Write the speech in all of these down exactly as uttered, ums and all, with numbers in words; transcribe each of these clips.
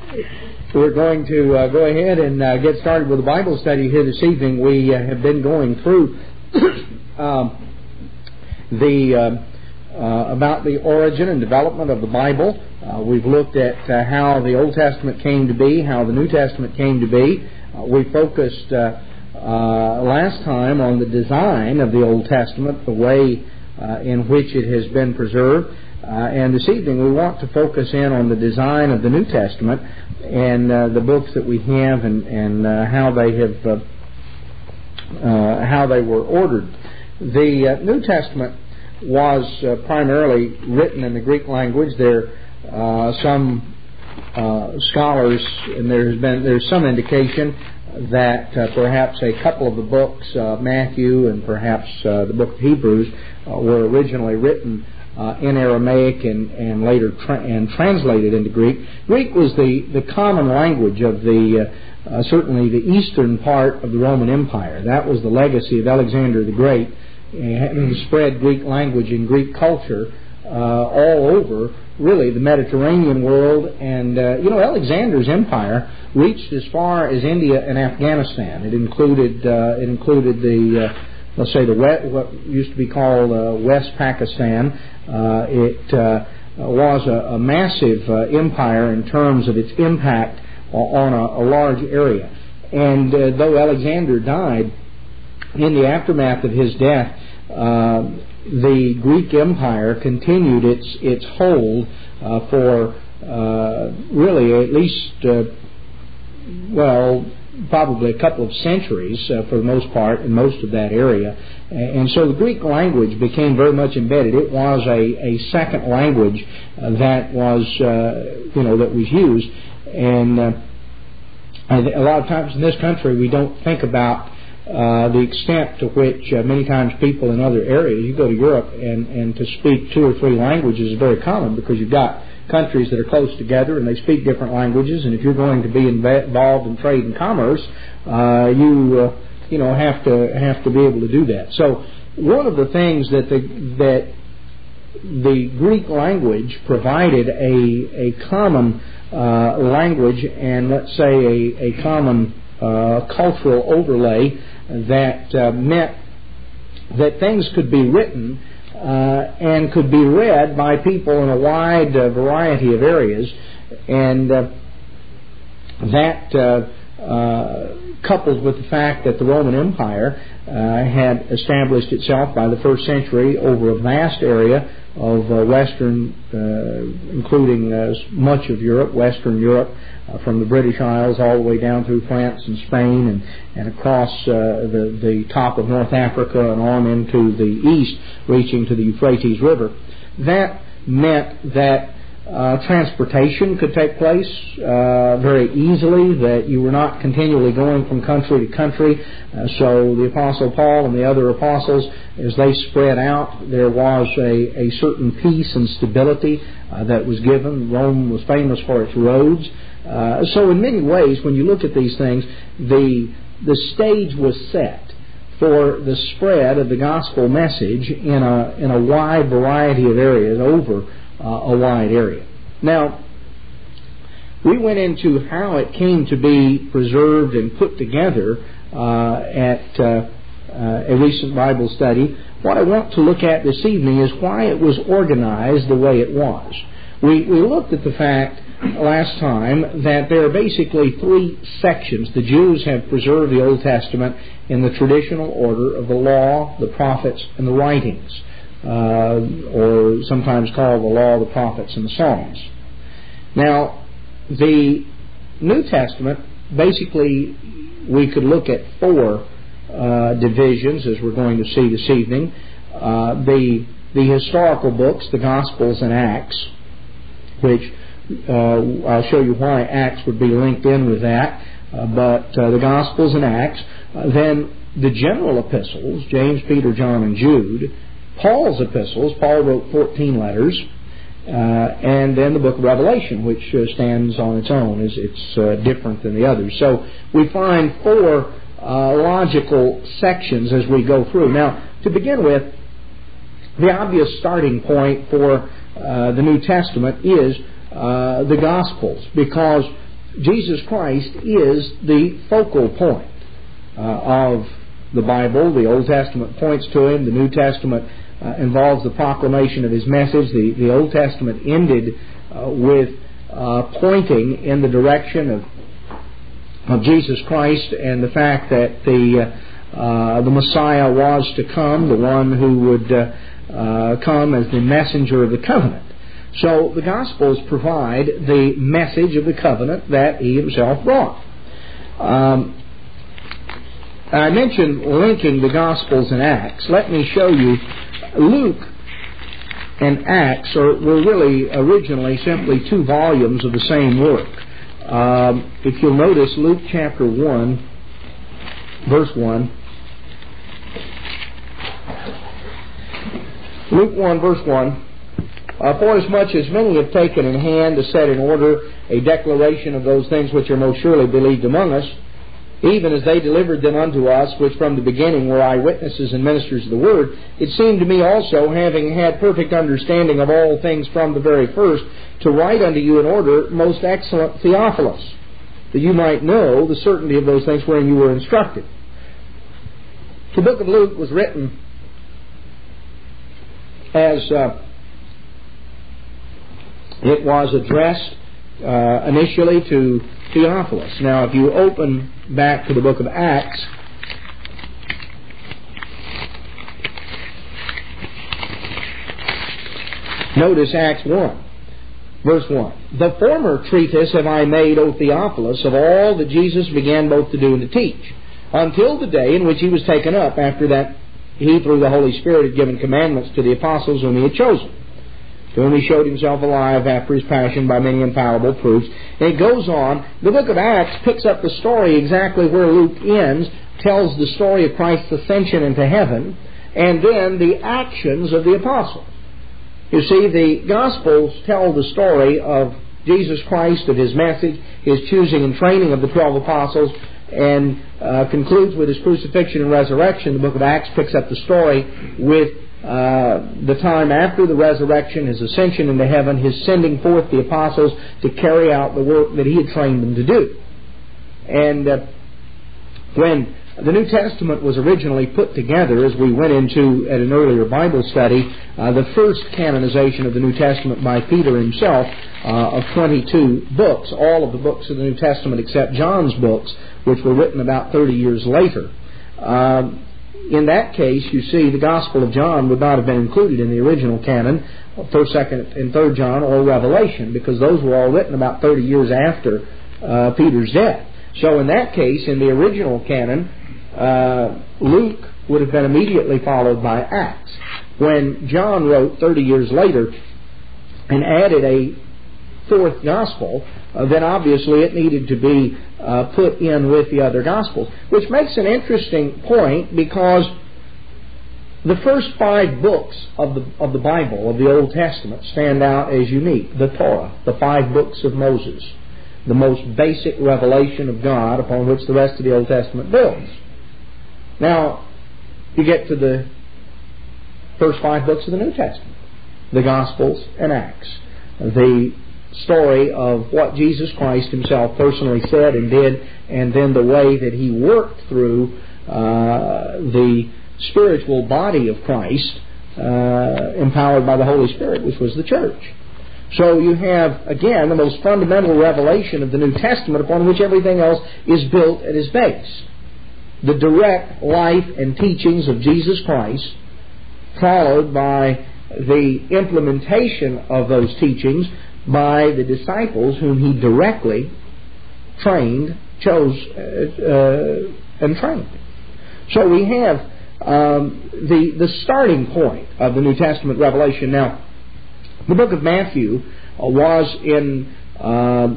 We're going to uh, go ahead and uh, get started with the Bible study here this evening. We uh, have been going through um, the uh, uh, about the origin and development of the Bible. Uh, we've looked at uh, how the Old Testament came to be, how the New Testament came to be. Uh, we focused uh, uh, last time on the design of the Old Testament, the way uh, in which it has been preserved. Uh, and this evening we want to focus in on the design of the New Testament and uh, the books that we have and, and uh, how they have uh, uh, how they were ordered. The uh, New Testament was uh, primarily written in the Greek language. There uh, some uh, scholars, and there has been there's some indication that uh, perhaps a couple of the books, uh, Matthew and perhaps uh, the book of Hebrews, uh, were originally written Uh, in Aramaic and, and later tra- and translated into Greek. Greek was the, the common language of the uh, uh, certainly the eastern part of the Roman Empire. That was the legacy of Alexander the Great, having spread Greek language and Greek culture uh, all over really the Mediterranean world. And uh, you know, Alexander's empire reached as far as India and Afghanistan. It included uh, it included the uh, let's say the West, what used to be called uh, West Pakistan. Uh, it uh, was a, a massive uh, empire in terms of its impact on a, a large area. And uh, though Alexander died, in the aftermath of his death, uh, the Greek Empire continued its its hold uh, for uh, really at least, uh, well, probably a couple of centuries uh, for the most part in most of that area. And so the Greek language became very much embedded. It was a, a second language uh, that was, uh, you know, that was used. And uh, a lot of times in this country we don't think about uh, the extent to which uh, many times people in other areas, you go to Europe and, and to speak two or three languages is very common because you've got countries that are close together and they speak different languages, and if you're going to be involved in trade and commerce, uh, you uh, you know have to have to be able to do that. So one of the things that the that the Greek language provided a a common uh, language and let's say a a common uh, cultural overlay that uh, meant that things could be written Uh, and could be read by people in a wide uh, variety of areas, and uh, that uh, uh, coupled with the fact that the Roman Empire uh, had established itself by the first century over a vast area of uh, Western, uh, including uh, much of Europe, Western Europe, uh, from the British Isles all the way down through France and Spain and, and across uh, the, the top of North Africa and on into the east, reaching to the Euphrates River. That meant that uh, transportation could take place uh, very easily, that you were not continually going from country to country. Uh, so the Apostle Paul and the other apostles, as they spread out, there was a, a certain peace and stability uh, that was given. Rome was famous for its roads. Uh, so in many ways, when you look at these things, the the stage was set for the spread of the gospel message in a in a wide variety of areas over uh, a wide area. Now, we went into how it came to be preserved and put together uh, at uh, uh, a recent Bible study. What I want to look at this evening is why it was organized the way it was. We, we looked at the fact last time that there are basically three sections. The Jews have preserved the Old Testament in the traditional order of the law, the prophets, and the writings, uh, or sometimes called the law, the prophets, and the Psalms. Now, the New Testament, basically, we could look at four uh, divisions, as we're going to see this evening. Uh, the, the historical books, the Gospels and Acts, which Uh, I'll show you why Acts would be linked in with that, uh, but uh, the Gospels and Acts, uh, then the general epistles, James, Peter, John, and Jude, Paul's epistles, Paul wrote fourteen letters, uh, and then the book of Revelation, which uh, stands on its own, is it's uh, different than the others. So we find four uh, logical sections as we go through. Now, to begin with, the obvious starting point for uh, the New Testament is Uh, the Gospels, because Jesus Christ is the focal point uh, of the Bible. The Old Testament points to Him. The New Testament uh, involves the proclamation of His message. The, the Old Testament ended uh, with uh, pointing in the direction of, of Jesus Christ and the fact that the, uh, the Messiah was to come, the one who would uh, uh, come as the messenger of the covenant. So the Gospels provide the message of the covenant that He Himself brought. Um, I mentioned linking the Gospels and Acts. Let me show you. Luke and Acts are, were really originally simply two volumes of the same work. Um, if you'll notice, Luke chapter one, verse one. Luke one, verse one. Uh, Forasmuch as many have taken in hand to set in order a declaration of those things which are most surely believed among us, even as they delivered them unto us, which from the beginning were eyewitnesses and ministers of the word, it seemed to me also, having had perfect understanding of all things from the very first, to write unto you in order, most excellent Theophilus, that you might know the certainty of those things wherein you were instructed. The book of Luke was written as uh, it was addressed uh, initially to Theophilus. Now, if you open back to the book of Acts, notice Acts one, verse one. The former treatise have I made, O Theophilus, of all that Jesus began both to do and to teach, until the day in which He was taken up, after that He, through the Holy Spirit, had given commandments to the apostles whom He had chosen, to whom He showed Himself alive after His passion by many infallible proofs. And it goes on. The book of Acts picks up the story exactly where Luke ends, tells the story of Christ's ascension into heaven, and then the actions of the apostles. You see, the Gospels tell the story of Jesus Christ, of His message, His choosing and training of the twelve apostles, and uh, concludes with His crucifixion and resurrection. The book of Acts picks up the story with Uh, the time after the resurrection, His ascension into heaven, His sending forth the apostles to carry out the work that He had trained them to do. And uh, when the New Testament was originally put together, as we went into at an earlier Bible study, uh, the first canonization of the New Testament by Peter himself uh, of twenty-two books, all of the books of the New Testament except John's books, which were written about thirty years later. Um, In that case, you see, the Gospel of John would not have been included in the original canon, first, second, and third John, or Revelation, because those were all written about thirty years after uh, Peter's death. So in that case, in the original canon, uh, Luke would have been immediately followed by Acts. When John wrote thirty years later and added a fourth Gospel, uh, then obviously it needed to be uh, put in with the other Gospels, which makes an interesting point, because the first five books of the of the Bible, of the Old Testament, stand out as unique. The Torah, the five books of Moses, the most basic revelation of God upon which the rest of the Old Testament builds. Now, you get to the first five books of the New Testament, the Gospels and Acts, the story of what Jesus Christ Himself personally said and did, and then the way that He worked through uh, the spiritual body of Christ, uh, empowered by the Holy Spirit, which was the church. So you have, again, the most fundamental revelation of the New Testament upon which everything else is built at its base. The direct life and teachings of Jesus Christ, followed by the implementation of those teachings by the disciples whom He directly trained, chose, uh, uh, and trained. So we have um, the the starting point of the New Testament revelation. Now, the book of Matthew uh, was in uh,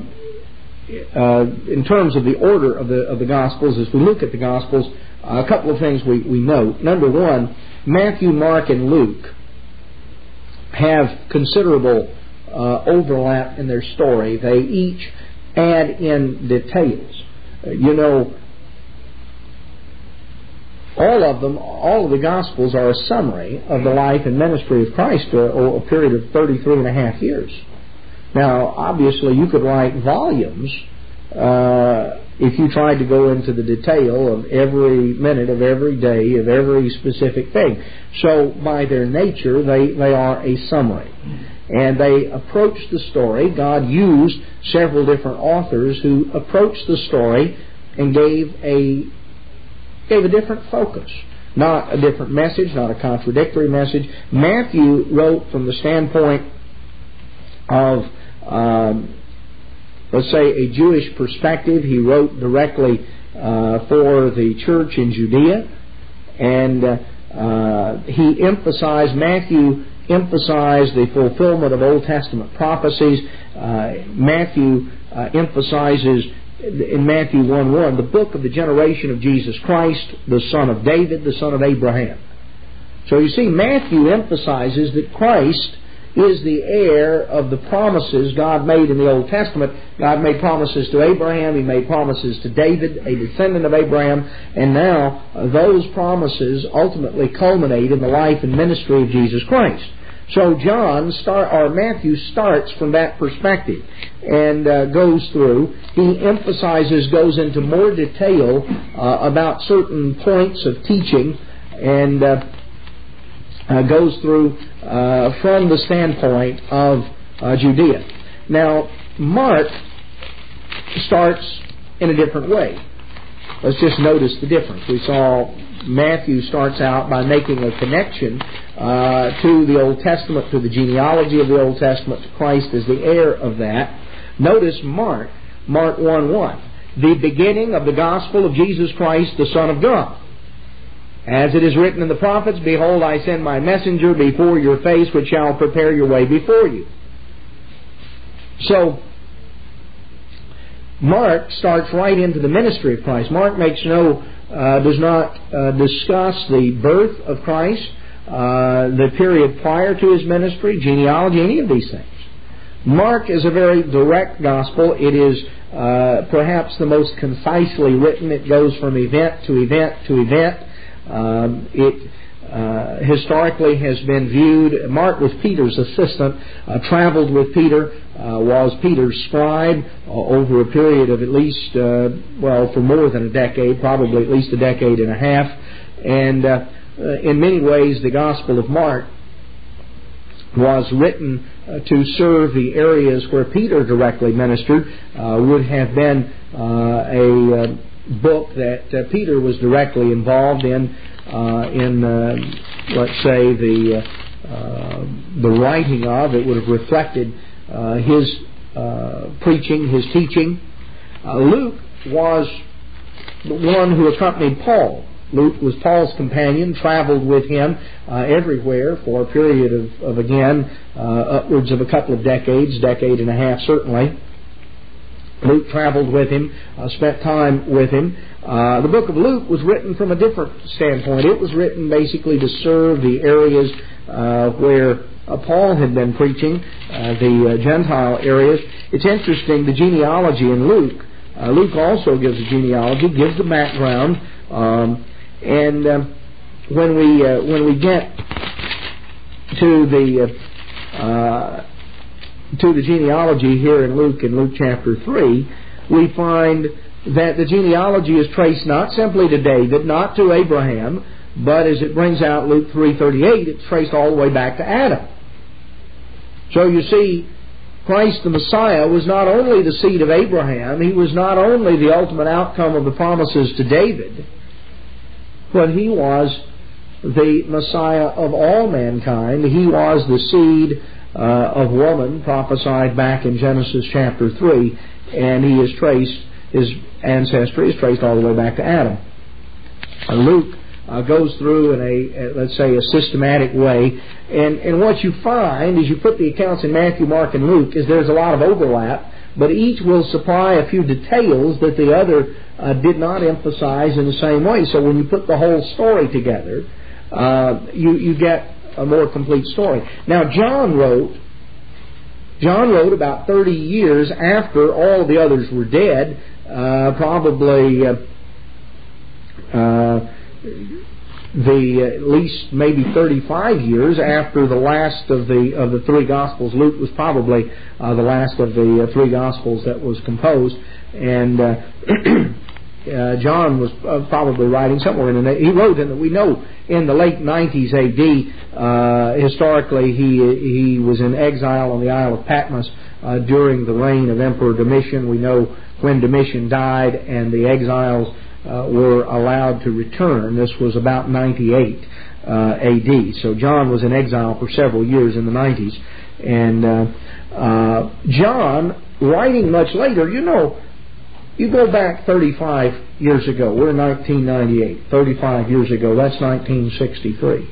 uh, in terms of the order of the of the Gospels. As we look at the Gospels, uh, a couple of things we, we note. Number one, Matthew, Mark, and Luke have considerable Uh, overlap in their story. They each add in details. Uh, you know, all of them, all of the Gospels are a summary of the life and ministry of Christ uh, over a period of thirty-three and a half years. Now, obviously, you could write volumes uh, if you tried to go into the detail of every minute of every day of every specific thing. So by their nature, they, they are a summary. And they approach the story. God used several different authors who approached the story and gave a gave a different focus. Not a different message, not a contradictory message. Matthew wrote from the standpoint of, um, let's say, a Jewish perspective. He wrote directly uh, for the church in Judea. And uh, uh, he emphasized, Matthew emphasized the fulfillment of Old Testament prophecies. Uh, Matthew uh, emphasizes in Matthew one one, the book of the generation of Jesus Christ, the son of David, the son of Abraham. So you see, Matthew emphasizes that Christ is the heir of the promises God made in the Old Testament. God made promises to Abraham, He made promises to David, a descendant of Abraham, and now uh, those promises ultimately culminate in the life and ministry of Jesus Christ. So John start or Matthew starts from that perspective and uh, goes through. He emphasizes, goes into more detail uh, about certain points of teaching, and uh, uh, goes through uh, from the standpoint of uh, Judea. Now, Mark starts in a different way. Let's just notice the difference. We saw Matthew starts out by making a connection uh, to the Old Testament, to the genealogy of the Old Testament, to Christ as the heir of that. Notice Mark, Mark one one, the beginning of the gospel of Jesus Christ, the Son of God. As it is written in the prophets, behold, I send my messenger before your face, which shall prepare your way before you. So, Mark starts right into the ministry of Christ. Mark makes no, uh, does not uh, discuss the birth of Christ, uh, the period prior to His ministry, genealogy, any of these things. Mark is a very direct gospel. It is uh, perhaps the most concisely written. It goes from event to event to event. Um, it uh, historically has been viewed. Mark was Peter's assistant, uh, traveled with Peter, uh, was Peter's scribe uh, over a period of at least, uh, well, for more than a decade, probably at least a decade and a half. And uh, uh, in many ways, the Gospel of Mark was written uh, to serve the areas where Peter directly ministered, uh, would have been uh, a uh, book that uh, Peter was directly involved in, uh, in uh, let's say the uh, uh, the writing of. It would have reflected uh, his uh, preaching, his teaching. Uh, Luke was the one who accompanied Paul. Luke was Paul's companion, traveled with him uh, everywhere for a period of, of again, uh, upwards of a couple of decades, decade and a half certainly. Luke traveled with him, uh, spent time with him. Uh, the book of Luke was written from a different standpoint. It was written basically to serve the areas uh, where uh, Paul had been preaching, uh, the uh, Gentile areas. It's interesting, the genealogy in Luke. Uh, Luke also gives a genealogy, gives the background, um, and um, when we uh, when we get to the uh, uh, to the genealogy here in Luke, in Luke chapter three, we find that the genealogy is traced not simply to David, not to Abraham, but as it brings out Luke three thirty-eight, it's traced all the way back to Adam. So you see, Christ the Messiah was not only the seed of Abraham, He was not only the ultimate outcome of the promises to David, but He was the Messiah of all mankind. He was the seed uh, of woman prophesied back in Genesis chapter three, and He is traced, His ancestry is traced all the way back to Adam. Uh, Luke uh, goes through in a, let's say, a systematic way, and, and what you find as you put the accounts in Matthew, Mark, and Luke is there's a lot of overlap, but each will supply a few details that the other uh, did not emphasize in the same way. So when you put the whole story together, uh, you, you get a more complete story. Now, John wrote, John wrote about thirty years after all the others were dead, uh, probably uh, uh, the at least maybe thirty-five years after the last of the of the three Gospels. Luke was probably uh, the last of the uh, three Gospels that was composed, and uh, uh, John was uh, probably writing somewhere in the he wrote in the, we know in the late nineties A D. Uh, historically, he he was in exile on the Isle of Patmos uh, during the reign of Emperor Domitian. We know when Domitian died and the exiles Uh, were allowed to return. This was about ninety-eight uh, A D. So John was in exile for several years in the nineties. And uh, uh, John, writing much later, you know, you go back thirty-five years ago. We're in nineteen ninety-eight. thirty-five years ago, that's nineteen sixty-three.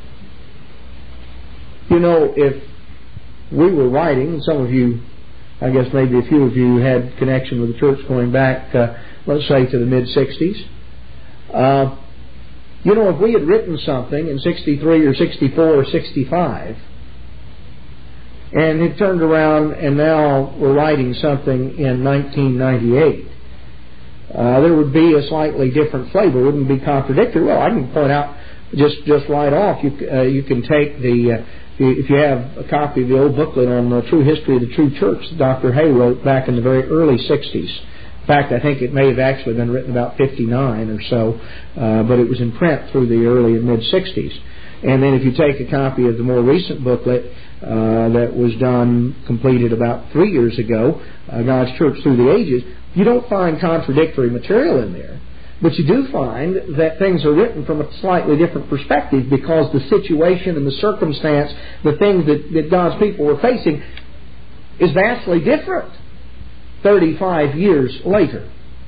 You know, if we were writing, some of you, I guess maybe a few of you had connection with the church going back uh, let's say to the mid-sixties. Uh, you know, if we had written something in sixty-three or sixty-four or sixty-five and had turned around and now we're writing something in nineteen ninety-eight, uh, there would be a slightly different flavor. It wouldn't be contradictory. Well, I can point out just, just right off, you, uh, you can take the... Uh, if you have a copy of the old booklet on the true history of the true church that Doctor Hay wrote back in the very early sixties. In fact, I think it may have actually been written about fifty-nine or so, uh, but it was in print through the early and mid-sixties. And then if you take a copy of the more recent booklet uh, that was done, completed about three years ago, uh, God's Church Through the Ages, you don't find contradictory material in there. But you do find that things are written from a slightly different perspective because the situation and the circumstance, the things that, that God's people were facing, is vastly different thirty-five years later.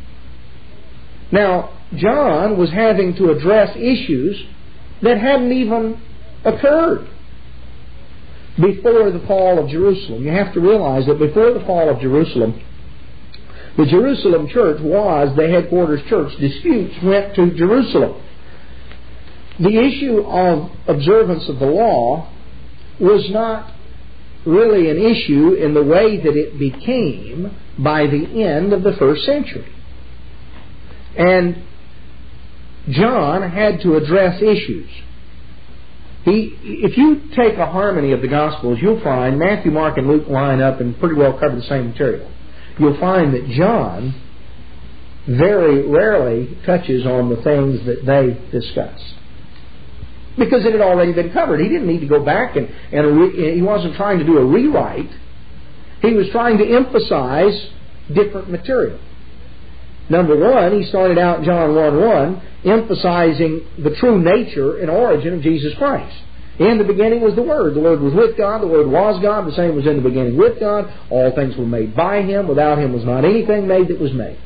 Now, John was having to address issues that hadn't even occurred before the fall of Jerusalem. You have to realize that before the fall of Jerusalem, the Jerusalem church was the headquarters church. Disputes went to Jerusalem. The issue of observance of the law was not really an issue in the way that it became by the end of the first century. And John had to address issues. He, if you take a harmony of the Gospels, you'll find Matthew, Mark, and Luke line up and pretty well cover the same material. You'll find that John very rarely touches on the things that they discussed, because it had already been covered. He didn't need to go back and, and re, he wasn't trying to do a rewrite. He was trying to emphasize different material. Number one, he started out in John one one emphasizing the true nature and origin of Jesus Christ. In the beginning was the Word. The Word was with God. The Word was God. The same was in the beginning with God. All things were made by Him. Without Him was not anything made that was made.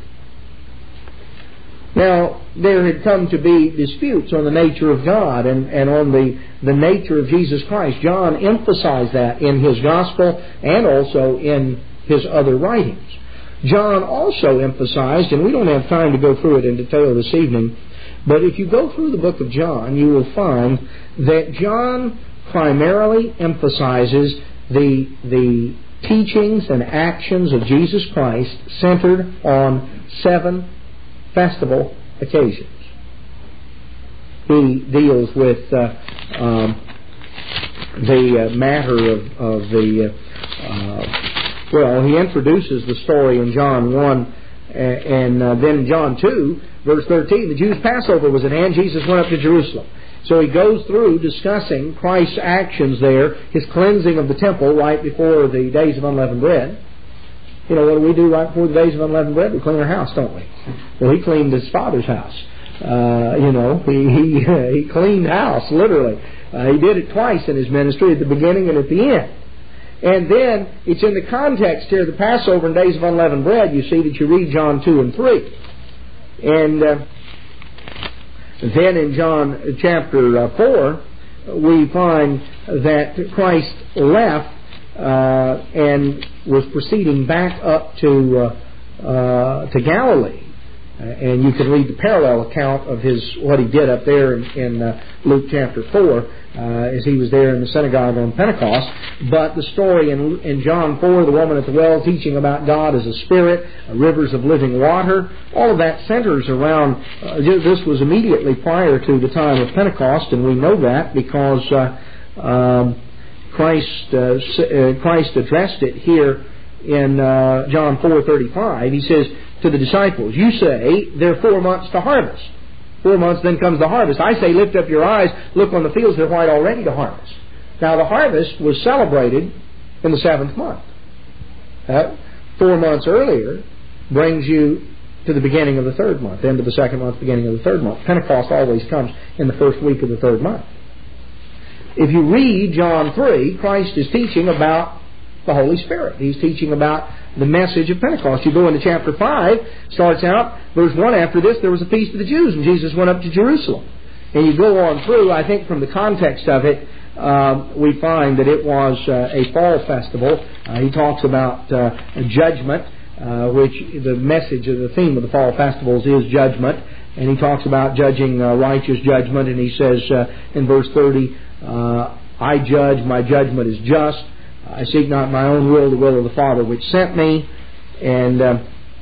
Now, there had come to be disputes on the nature of God and, and on the, the nature of Jesus Christ. John emphasized that in his Gospel and also in his other writings. John also emphasized, and we don't have time to go through it in detail this evening, but if you go through the book of John, you will find that John primarily emphasizes the, the teachings and actions of Jesus Christ centered on seven festival occasions. He deals with uh, um, the uh, matter of, of the, uh, uh, well, he introduces the story in John one, and uh, then in John two, verse thirteen, the Jews' Passover was at hand. Jesus went up to Jerusalem. So he goes through discussing Christ's actions there, his cleansing of the temple right before the days of unleavened bread. You know, what do we do right before the days of unleavened bread? We clean our house, don't we? Well, he cleaned his Father's house. Uh, you know, he he, he cleaned house, literally. Uh, he did it twice in his ministry, at the beginning and at the end. And then, it's in the context here, the Passover and days of unleavened bread, you see that you read John two and three. And uh, then in John chapter uh, four, we find that Christ left uh, and was proceeding back up to uh, uh, to Galilee. Uh, and you can read the parallel account of his what he did up there in, in uh, Luke chapter four, uh, as he was there in the synagogue on Pentecost. But the story in, in John four, the woman at the well teaching about God as a spirit, uh, rivers of living water, all of that centers around, uh, this was immediately prior to the time of Pentecost, and we know that because uh, um, Christ, uh, uh, Christ addressed it here in uh, John four thirty-five. He says to the disciples, you say there are four months to harvest. Four months, then comes the harvest. I say, lift up your eyes, look on the fields, they're white already to harvest. Now the harvest was celebrated in the seventh month. Uh, four months earlier brings you to the beginning of the third month, end of the second month, beginning of the third month. Pentecost always comes in the first week of the third month. If you read John three, Christ is teaching about the Holy Spirit. He's teaching about the message of Pentecost. You go into chapter five, starts out, verse one, after this there was a feast of the Jews, and Jesus went up to Jerusalem. And you go on through, I think from the context of it, uh, we find that it was uh, a fall festival. Uh, he talks about uh, judgment, uh, which the message of the theme of the fall festivals is judgment. And he talks about judging uh, righteous judgment, and he says uh, in verse thirty, uh, I judge, my judgment is just. I seek not my own will, the will of the Father which sent me. And uh,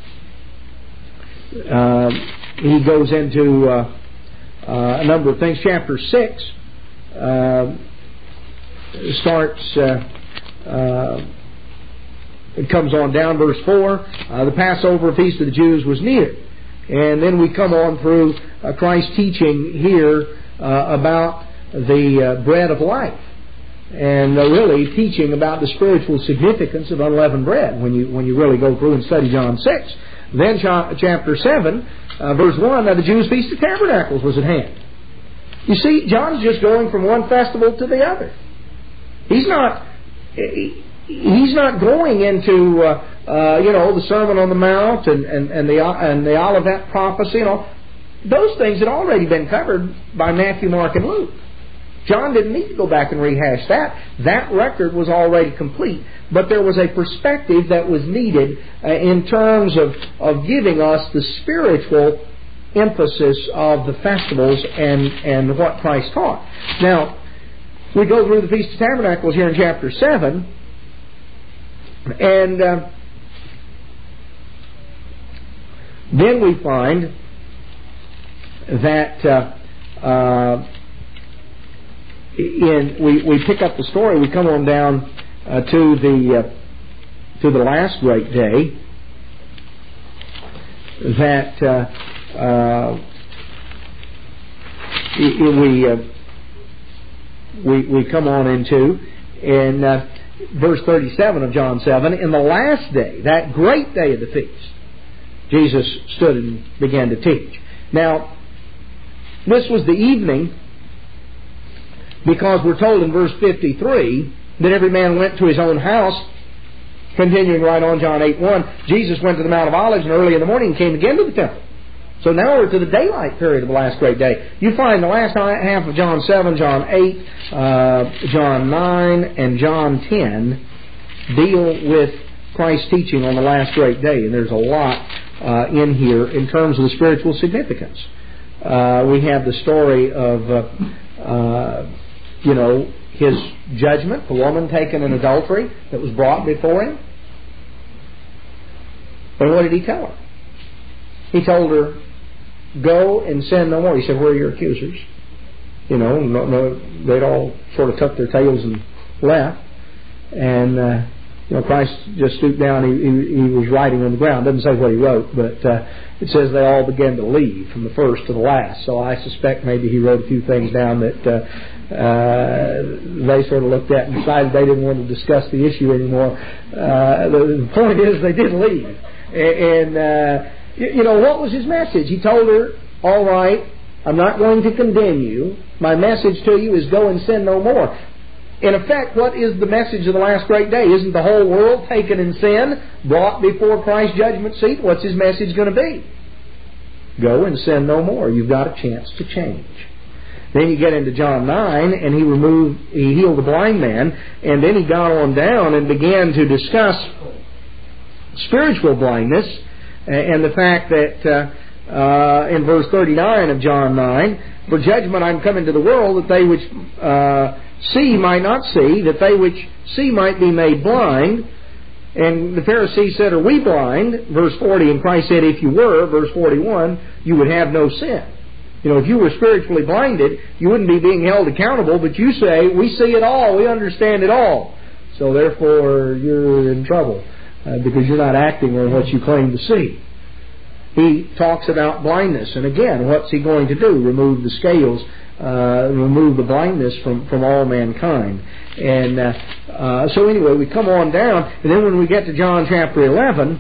uh, he goes into uh, uh, a number of things. Chapter six uh, starts, uh, uh, it comes on down, verse four. Uh, the Passover feast of the Jews was near. And then we come on through uh, Christ's teaching here uh, about the uh, bread of life. And uh, really teaching about the spiritual significance of unleavened bread when you when you really go through and study John six. Then cha- chapter seven, uh, verse one, now the Jews' Feast of Tabernacles was at hand. You see, John's just going from one festival to the other. He's not he's not going into uh, uh, you know the Sermon on the Mount and and and the and the Olivet prophecy and all those things had already been covered by Matthew, Mark, and Luke. John didn't need to go back and rehash that. That record was already complete. But there was a perspective that was needed uh, in terms of, of giving us the spiritual emphasis of the festivals and, and what Christ taught. Now, we go through the Feast of Tabernacles here in chapter seven, and uh, then we find that uh, uh, In, we, we pick up the story. We come on down uh, to the uh, to the last great day that uh, uh, we, uh, we we come on into in uh, verse thirty-seven of John seven. In the last day, that great day of the feast, Jesus stood and began to teach. Now, this was the evening. Because we're told in verse fifty-three that every man went to his own house. Continuing right on, John eight one, Jesus went to the Mount of Olives, and early in the morning came again to the temple. So now we're to the daylight period of the last great day. You find the last half of John seven, John eight, uh, John nine, and John ten deal with Christ's teaching on the last great day. And there's a lot uh, in here in terms of the spiritual significance. Uh, we have the story of... Uh, uh, You know, his judgment, the woman taken in adultery that was brought before him. But what did he tell her? He told her, go and sin no more. He said, where are your accusers? You know, no, no, they'd all sort of tucked their tails and left. And, uh, you know, Christ just stooped down. He, he, he was writing on the ground. Doesn't say what he wrote, but uh, it says they all began to leave from the first to the last. So I suspect maybe he wrote a few things down that uh, uh, they sort of looked at and decided they didn't want to discuss the issue anymore. Uh, the, the point is they did leave. And, uh, you, you know, what was his message? He told her, all right, I'm not going to condemn you. My message to you is go and sin no more. In effect, what is the message of the last great day? Isn't the whole world taken in sin, brought before Christ's judgment seat? What's his message going to be? Go and sin no more. You've got a chance to change. Then you get into John nine, and he removed, he healed the blind man, and then he got on down and began to discuss spiritual blindness and the fact that uh, uh, in verse thirty-nine of John nine, "For judgment I am come into the world, that they which uh, see might not see, that they which see might be made blind." And the Pharisees said, "Are we blind?" Verse forty, and Christ said, "If you were," verse forty-one, "you would have no sin." You know, if you were spiritually blinded, you wouldn't be being held accountable, but you say, "We see it all, we understand it all." So therefore, you're in trouble uh, because you're not acting on what you claim to see. He talks about blindness, and again, what's he going to do? Remove the scales, uh, remove the blindness from, from all mankind. And uh, uh, so anyway, we come on down, and then when we get to John chapter eleven,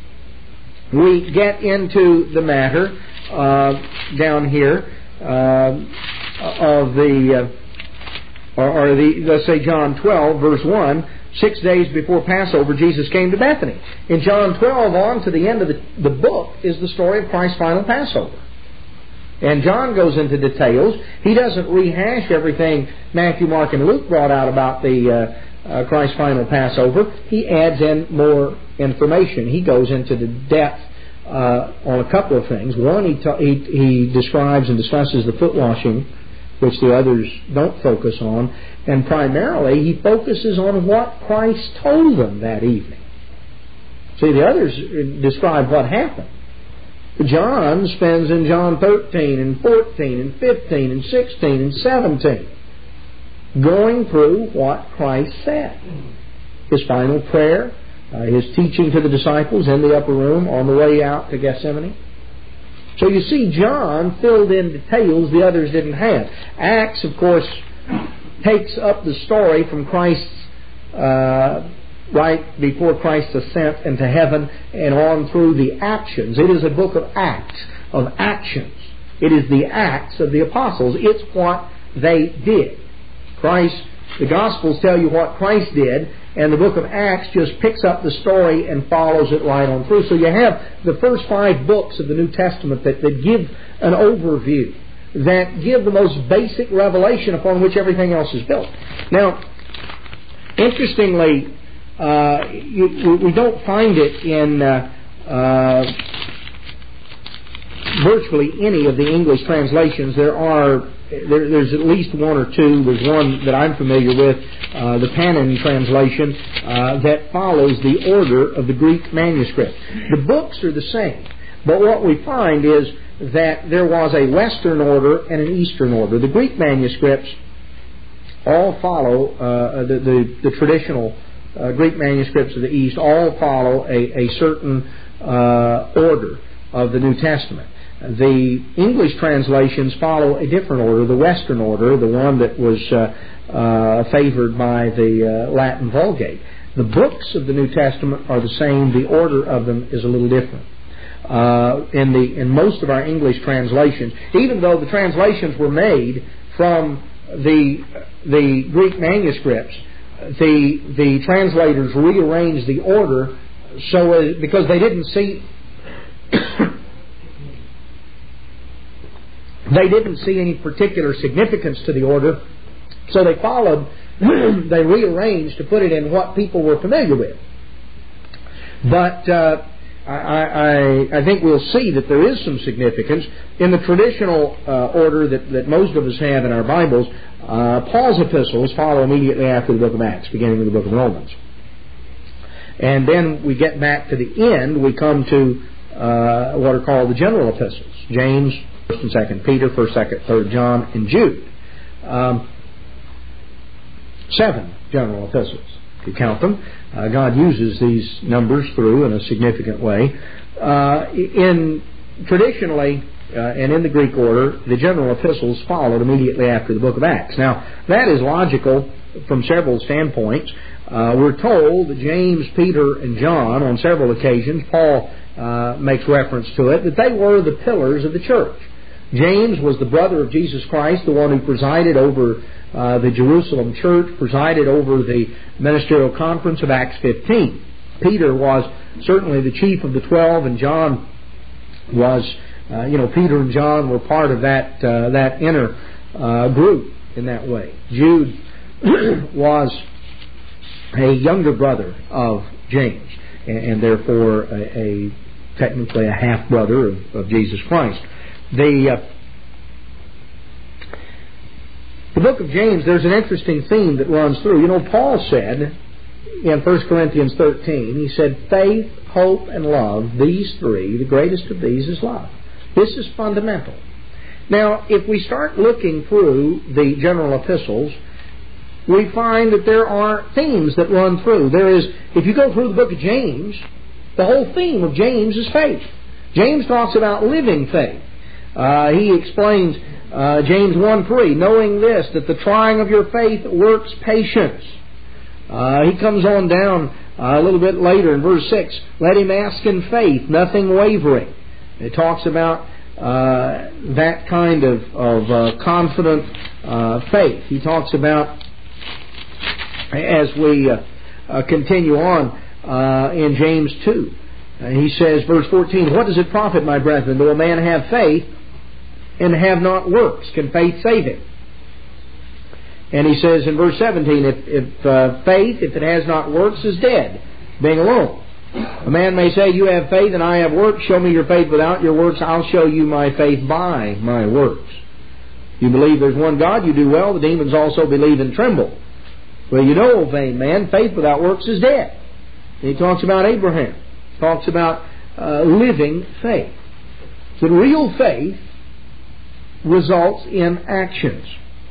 we get into the matter uh, down here uh, of the, uh, or, or the, let's say John twelve, verse one, six days before Passover, Jesus came to Bethany. In John twelve, on to the end of the, the book, is the story of Christ's final Passover. And John goes into details. He doesn't rehash everything Matthew, Mark, and Luke brought out about the uh, uh, Christ's final Passover. He adds in more information. He goes into the depth uh, on a couple of things. One, he, ta- he, he describes and discusses the foot washing, which the others don't focus on. And primarily, he focuses on what Christ told them that evening. See, the others describe what happened. John spends in John thirteen and fourteen and fifteen and sixteen and seventeen going through what Christ said. His final prayer, uh, his teaching to the disciples in the upper room on the way out to Gethsemane. So you see, John filled in details the others didn't have. Acts, of course, takes up the story from Christ's uh, right before Christ's ascent into heaven and on through the actions. It is a book of acts, of actions. It is the acts of the apostles. It's what they did. Christ, the Gospels tell you what Christ did, and the book of Acts just picks up the story and follows it right on through. So you have the first five books of the New Testament that, that give an overview, that give the most basic revelation upon which everything else is built. Now, interestingly, Uh, you, we don't find it in uh, uh, virtually any of the English translations. There are there, there's at least one or two. There's one that I'm familiar with, uh, the Pannon translation, uh, that follows the order of the Greek manuscript. The books are the same, but what we find is that there was a Western order and an Eastern order. The Greek manuscripts all follow uh, the, the, the traditional Uh, Greek manuscripts of the East all follow a, a certain uh, order of the New Testament. The English translations follow a different order, the Western order, the one that was uh, uh, favored by the uh, Latin Vulgate. The books of the New Testament are the same. The order of them is a little different. Uh, in the in most of our English translations, even though the translations were made from the the Greek manuscripts, The the translators rearranged the order so as, because they didn't see they didn't see any particular significance to the order, so they followed. They rearranged to put it in what people were familiar with. But uh, I, I I think we'll see that there is some significance in the traditional uh, order that, that most of us have in our Bibles. Uh, Paul's epistles follow immediately after the book of Acts, beginning with the book of Romans. And then we get back to the end, we come to uh, what are called the general epistles. James, first and second Peter, first, second, third John, and Jude. Um, seven general epistles, if you count them. Uh, God uses these numbers through in a significant way. Uh, in traditionally, Uh, and in the Greek order, the general epistles followed immediately after the book of Acts. Now, that is logical from several standpoints. Uh, we're told that James, Peter, and John, on several occasions, Paul uh, makes reference to it, that they were the pillars of the church. James was the brother of Jesus Christ, the one who presided over uh, the Jerusalem church, presided over the ministerial conference of Acts fifteen. Peter was certainly the chief of the twelve, and John was Uh, you know, Peter and John were part of that uh, that inner uh, group in that way. Jude was a younger brother of James, and, and therefore a, a technically a half-brother of, of Jesus Christ. The, uh, the book of James, there's an interesting theme that runs through. You know, Paul said in First Corinthians thirteen, he said, faith, hope, and love, these three, the greatest of these is love. This is fundamental. Now, if we start looking through the general epistles, we find that there are themes that run through. There is, if you go through the book of James, the whole theme of James is faith. James talks about living faith. Uh, he explains uh, James one three, knowing this, that the trying of your faith works patience. Uh, he comes on down uh, a little bit later in verse six, let him ask in faith, nothing wavering. It talks about uh, that kind of, of uh, confident uh, faith. He talks about, as we uh, uh, continue on uh, in James two, uh, he says, verse fourteen, what does it profit, my brethren, though a man have faith and have not works? Can faith save him? And he says in verse seventeen, if, if uh, faith, if it has not works, is dead, being alone. A man may say, you have faith and I have works. Show me your faith without your works. I'll show you my faith by my works. You believe there's one God, you do well. The demons also believe and tremble. Well, you know, O vain man, faith without works is dead. And he talks about Abraham. He talks about uh, living faith. So real faith results in actions.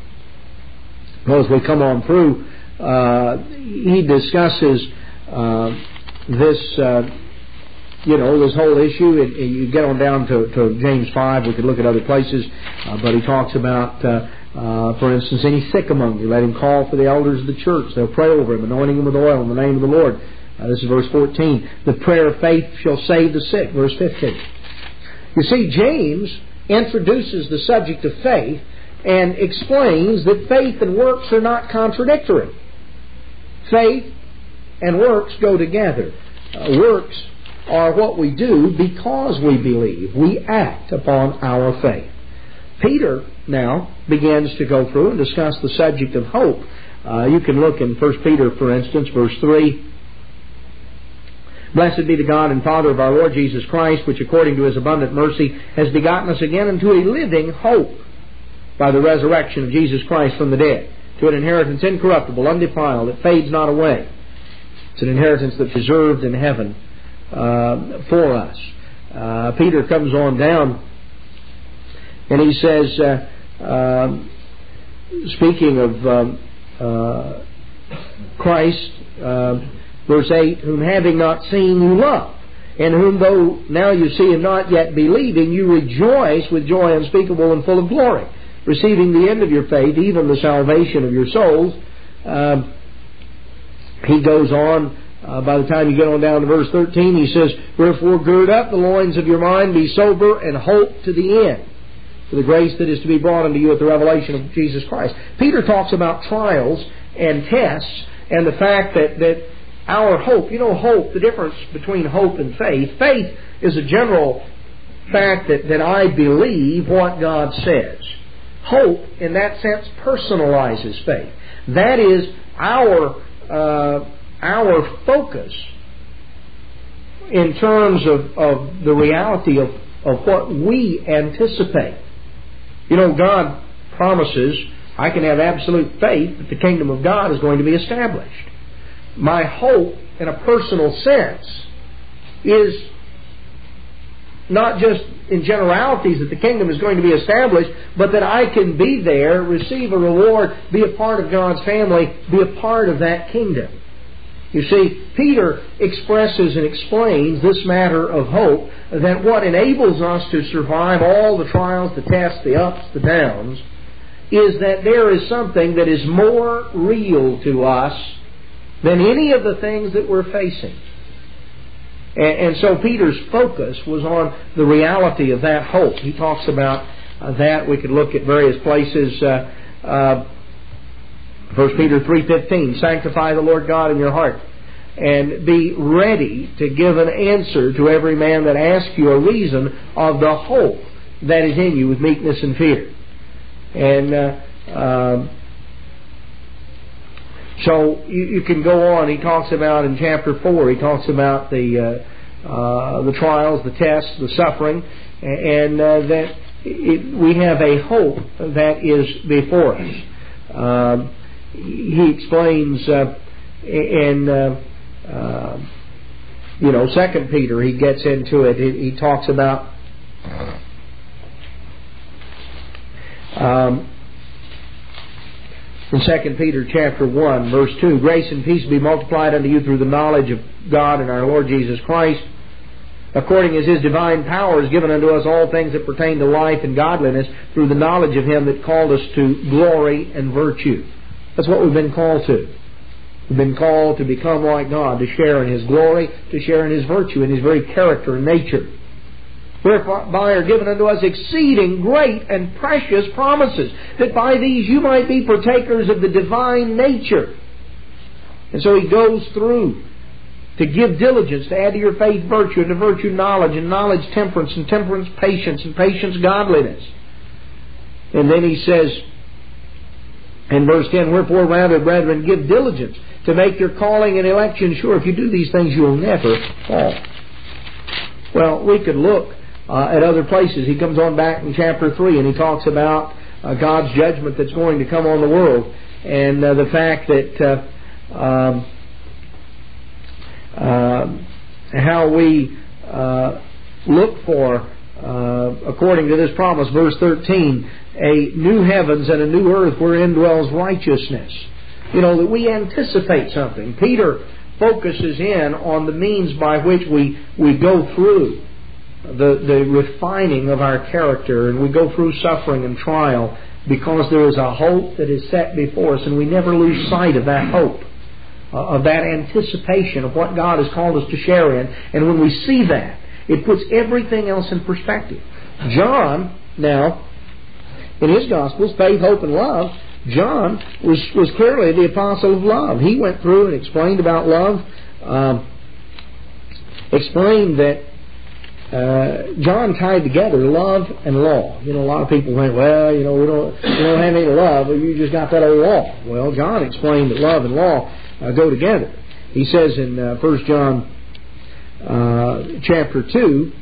As we come on through, uh, he discusses uh, this, uh, you know, this whole issue. And, and you get on down to, to James five. We could look at other places, uh, but he talks about, uh, uh, for instance, any sick among you, let him call for the elders of the church. They'll pray over him, anointing him with oil in the name of the Lord. Uh, this is verse fourteen. The prayer of faith shall save the sick. Verse fifteen. You see, James introduces the subject of faith and explains that faith and works are not contradictory. Faith and works go together. Uh, works are what we do because we believe. We act upon our faith. Peter now begins to go through and discuss the subject of hope. Uh, you can look in First Peter, for instance, verse three. Blessed be the God and Father of our Lord Jesus Christ, which according to His abundant mercy has begotten us again into a living hope by the resurrection of Jesus Christ from the dead, to an inheritance incorruptible, undefiled, that fades not away. It's an inheritance that's reserved in heaven uh, for us. Uh, Peter comes on down and he says, uh, uh, speaking of um, uh, Christ, uh, verse eight, whom having not seen you love, and whom though now you see him not yet believing, you rejoice with joy unspeakable and full of glory, receiving the end of your faith, even the salvation of your souls. Uh, he goes on, uh, by the time you get on down to verse thirteen, he says, wherefore gird up the loins of your mind, be sober, and hope to the end, for the grace that is to be brought unto you at the revelation of Jesus Christ. Peter talks about trials and tests, and the fact that, that our hope, you know, hope, the difference between hope and faith. Faith is a general fact that, that I believe what God says. Hope, in that sense, personalizes faith. That is our uh, our focus in terms of, of the reality of, of what we anticipate. You know, God promises I can have absolute faith that the kingdom of God is going to be established. My hope, in a personal sense, is not just in generalities that the kingdom is going to be established, but that I can be there, receive a reward, be a part of God's family, be a part of that kingdom. You see, Peter expresses and explains this matter of hope, that what enables us to survive all the trials, the tests, the ups, the downs, is that there is something that is more real to us than any of the things that we're facing. And, and so Peter's focus was on the reality of that hope. He talks about uh, that. We could look at various places. Uh, uh, First Peter three fifteen, sanctify the Lord God in your heart, and be ready to give an answer to every man that asks you a reason of the hope that is in you with meekness and fear. And uh, uh, so you, you can go on. He talks about in chapter four, he talks about the uh, uh, the trials, the tests, the suffering, and uh, that it, we have a hope that is before us. Uh, he explains uh, in uh, uh, you know Second Peter. He gets into it. He, he talks about. Um, in Second Peter chapter one, verse two, grace and peace be multiplied unto you through the knowledge of God and our Lord Jesus Christ, according as His divine power is given unto us all things that pertain to life and godliness, through the knowledge of Him that called us to glory and virtue. That's what we've been called to. We've been called to become like God, to share in His glory, to share in His virtue, in His very character and nature. Whereby are given unto us exceeding great and precious promises, that by these you might be partakers of the divine nature. And so he goes through to give diligence, to add to your faith virtue, and to virtue knowledge, and knowledge temperance, and temperance patience, and patience godliness. And then he says in verse ten, wherefore rather, brethren, give diligence to make your calling and election sure. If you do these things, you will never fall. Well, we could look Uh, at other places. He comes on back in chapter three and he talks about uh, God's judgment that's going to come on the world, and uh, the fact that uh, um, uh, how we uh, look for, uh, according to this promise, verse thirteen, a new heavens and a new earth wherein dwells righteousness. You know, that we anticipate something. Peter focuses in on the means by which we, we go through The, the refining of our character, and we go through suffering and trial because there is a hope that is set before us, and we never lose sight of that hope, uh, of that anticipation of what God has called us to share in. And when we see that, it puts everything else in perspective. John, now, in his Gospels, faith, hope, and love, John was, was clearly the apostle of love. He went through and explained about love, um, explained that Uh, John tied together love and law. You know, a lot of people think, well, you know, we don't, we don't have any love, but you just got that old law. Well, John explained that love and law uh, go together. He says in uh, First John uh, chapter two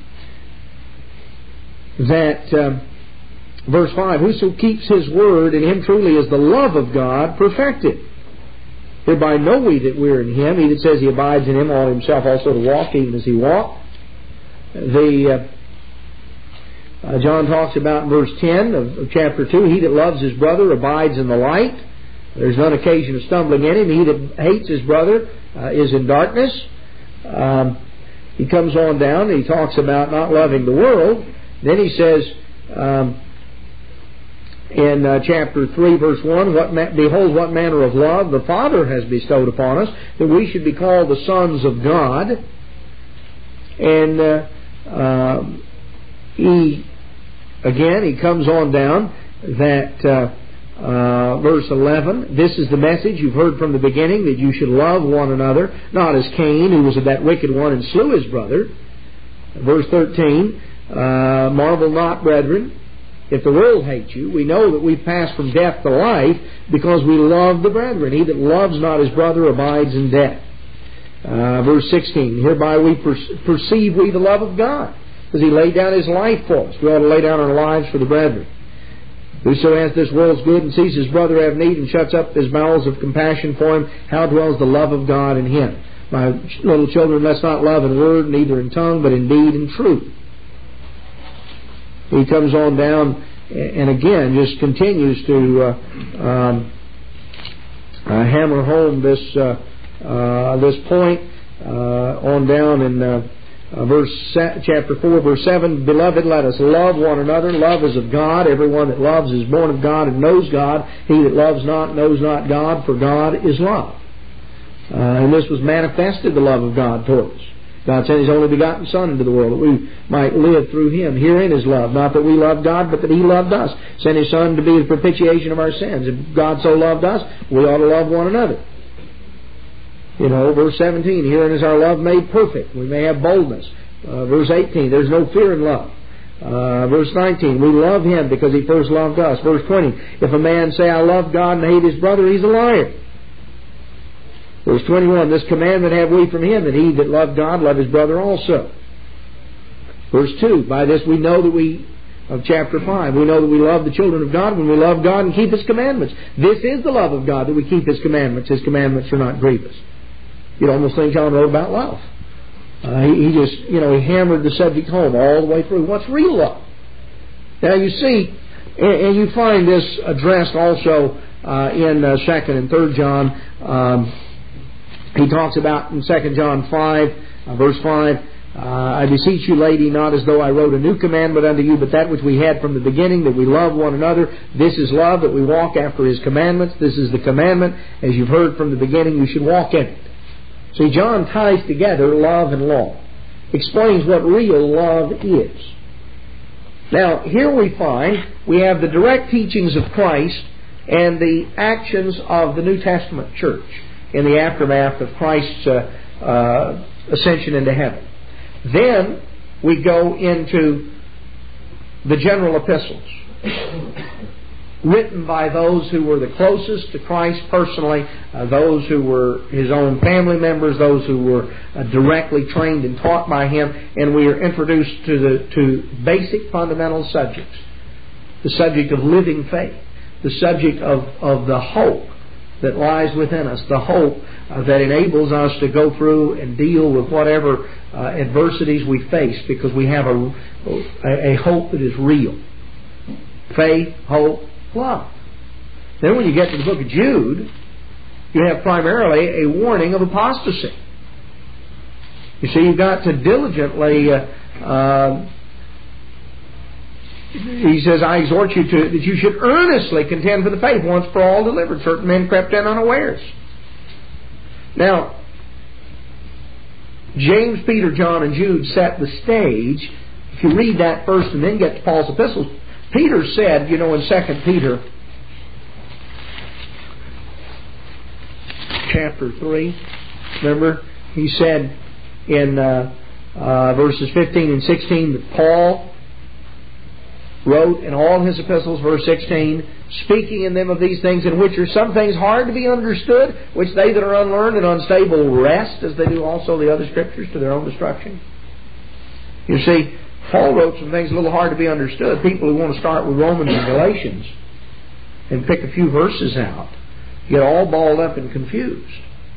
that uh, verse five, whoso keeps His word, in him truly is the love of God perfected. Hereby know we that we're in Him. He that says he abides in Him ought himself also to walk, even as He walked. The uh, uh, John talks about in verse ten of, of chapter two, he that loves his brother abides in the light. There's none occasion of stumbling in him. He that hates his brother uh, is in darkness. Um, he comes on down and he talks about not loving the world. Then he says um, in uh, chapter three, verse one, what ma- behold, what manner of love the Father has bestowed upon us, that we should be called the sons of God. And uh, uh, he, again, he comes on down that uh, uh, verse eleven, this is the message you've heard from the beginning, that you should love one another, not as Cain, who was of that wicked one and slew his brother. Verse thirteen, uh, marvel not, brethren, if the world hates you. We know that we've passed from death to life because we love the brethren. He that loves not his brother abides in death. Uh, verse sixteen, hereby we per- perceive we the love of God, because He laid down His life for us. We ought to lay down our lives for the brethren. Whoso has this world's good and sees his brother have need and shuts up his bowels of compassion for him, how dwells the love of God in him? My little children, let's not love in word, neither in tongue, but in deed and truth. He comes on down and again just continues to uh, um, uh, hammer home this uh, Uh, this point uh, on down in uh, uh, verse chapter four, verse seven. Beloved, let us love one another. Love is of God. Everyone that loves is born of God and knows God. He that loves not knows not God, for God is love. Uh, and this was manifested, the love of God toward us. God sent His only begotten Son into the world that we might live through Him. Herein is love, not that we loved God, but that He loved us. Sent His Son to be the propitiation of our sins. If God so loved us, we ought to love one another. You know, verse seventeen, herein is our love made perfect. We may have boldness. Uh, verse eighteen, there's no fear in love. Uh, verse nineteen, we love Him because He first loved us. Verse twenty, if a man say, I love God and hate his brother, he's a liar. Verse twenty-one, this commandment have we from him, that he that loved God love his brother also. Verse two, by this we know that we, of chapter five, we know that we love the children of God when we love God and keep his commandments. This is the love of God, that we keep his commandments. His commandments are not grievous. You'd almost think John wrote about love. Uh, he, he just, you know, he hammered the subject home all the way through. What's real love? Now you see, and, and you find this addressed also uh, in uh, second and third John. Um, he talks about in second John five, uh, verse five, uh, I beseech you, lady, not as though I wrote a new commandment unto you, but that which we had from the beginning, that we love one another. This is love, that we walk after his commandments. This is the commandment, as you've heard from the beginning, you should walk in it. See, John ties together love and law, explains what real love is. Now, here we find we have the direct teachings of Christ and the actions of the New Testament church in the aftermath of Christ's uh, uh, ascension into heaven. Then we go into the general epistles, written by those who were the closest to Christ personally, uh, those who were his own family members, those who were uh, directly trained and taught by him, and we are introduced to the to basic fundamental subjects. The subject of living faith, the subject of, of the hope that lies within us, the hope uh, that enables us to go through and deal with whatever uh, adversities we face, because we have a, a, a hope that is real. Faith, hope, love. Then when you get to the book of Jude, you have primarily a warning of apostasy. You see, you've got to diligently, uh, uh, he says, I exhort you to that you should earnestly contend for the faith once for all delivered. Certain men crept in unawares. Now, James, Peter, John, and Jude set the stage. If you read that first and then get to Paul's epistles, Peter said, you know, in Second Peter chapter three, remember, he said in uh, uh, verses fifteen and sixteen that Paul wrote in all his epistles, verse sixteen, speaking in them of these things, in which are some things hard to be understood, which they that are unlearned and unstable wrest, as they do also the other scriptures, to their own destruction. You see, Paul wrote some things a little hard to be understood. People who want to start with Romans and Galatians and pick a few verses out get all balled up and confused.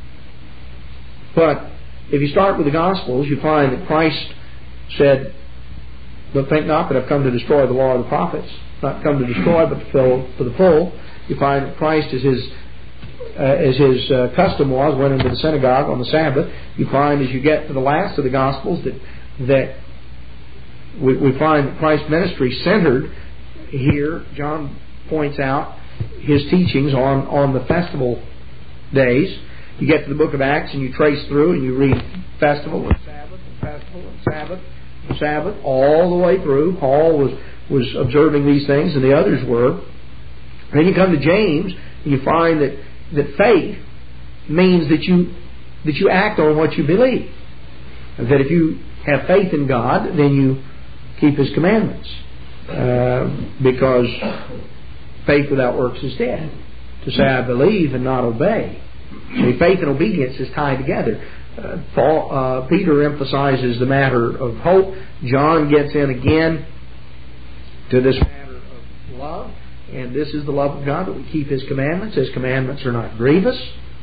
But if you start with the Gospels, you find that Christ said, but think not that I've come to destroy the law of the prophets. Not come to destroy, but to fill to the full. You find that Christ, as his uh, as his uh, custom was, went into the synagogue on the Sabbath. You find as you get to the last of the Gospels that that we, we find that Christ's ministry centered here. John points out his teachings on, on the festival days. You get to the book of Acts and you trace through and you read festival and Sabbath and festival and Sabbath. Sabbath all the way through. Paul was was observing these things, and the others were. And then you come to James, and you find that, that faith means that you that you act on what you believe. That if you have faith in God, then you keep His commandments, uh, because faith without works is dead. To say I believe and not obey. See, faith and obedience is tied together. Uh, Paul, uh, Peter emphasizes the matter of hope. John gets in again to this matter of love. And this is the love of God, that we keep His commandments. His commandments are not grievous.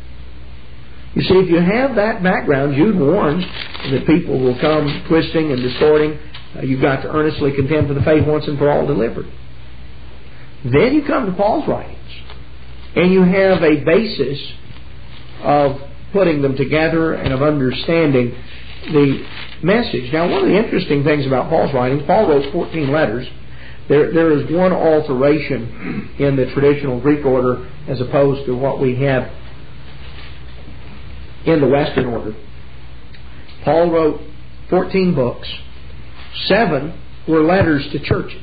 You see, if you have that background, Jude warns that people will come twisting and distorting. Uh, you've got to earnestly contend for the faith once and for all delivered. Then you come to Paul's writings. And you have a basis of putting them together and of understanding the message. Now, one of the interesting things about Paul's writings, Paul wrote fourteen letters. There, there is one alteration in the traditional Greek order as opposed to what we have in the Western order. Paul wrote fourteen books. Seven were letters to churches.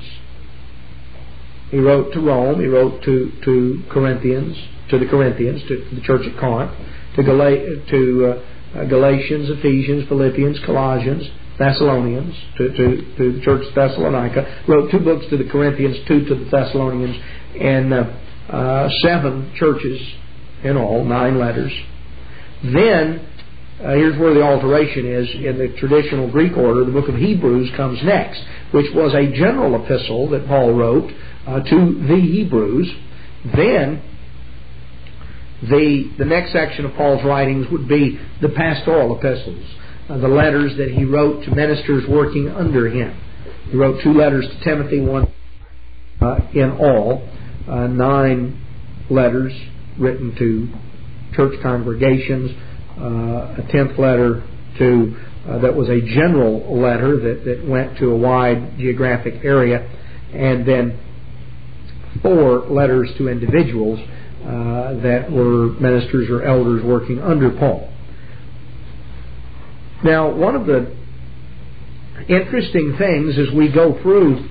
He wrote to Rome. He wrote to, to Corinthians, to the Corinthians, to the church at Corinth, to, Gal- to uh, Galatians, Ephesians, Philippians, Colossians, Thessalonians, to, to, to the church of Thessalonica. Wrote two books to the Corinthians, two to the Thessalonians, and uh, uh, seven churches in all, nine letters. Then, uh, here's where the alteration is in the traditional Greek order. The book of Hebrews comes next, which was a general epistle that Paul wrote uh, to the Hebrews. Then, the, the next section of Paul's writings would be the pastoral epistles, uh, the letters that he wrote to ministers working under him. He wrote two letters to Timothy, one uh, in all, uh, nine letters written to church congregations, uh, a tenth letter to uh, that was a general letter that, that went to a wide geographic area, and then four letters to individuals uh, that were ministers or elders working under Paul. Now, one of the interesting things as we go through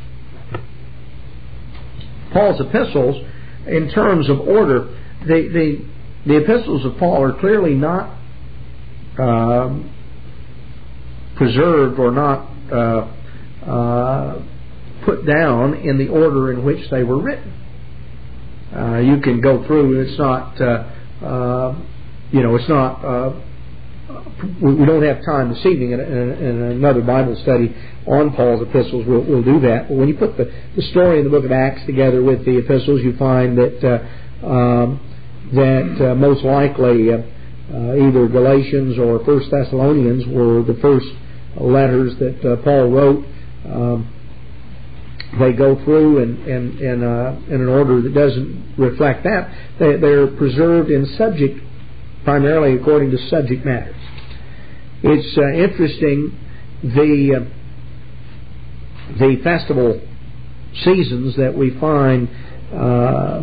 Paul's epistles in terms of order, the the, the epistles of Paul are clearly not uh, preserved or not uh, uh, put down in the order in which they were written. Uh, you can go through. It's not, uh, uh, you know, it's not. Uh, we don't have time this evening in, in, in another Bible study on Paul's epistles. We'll, we'll do that. But when you put the, the story in the book of Acts together with the epistles, you find that uh, um, that uh, most likely uh, uh, either Galatians or First Thessalonians were the first letters that uh, Paul wrote. Um, they go through in in in, uh, in an order that doesn't reflect that. They, they're preserved in subject, primarily according to subject matters. It's uh, interesting, the uh, the festival seasons that we find, uh,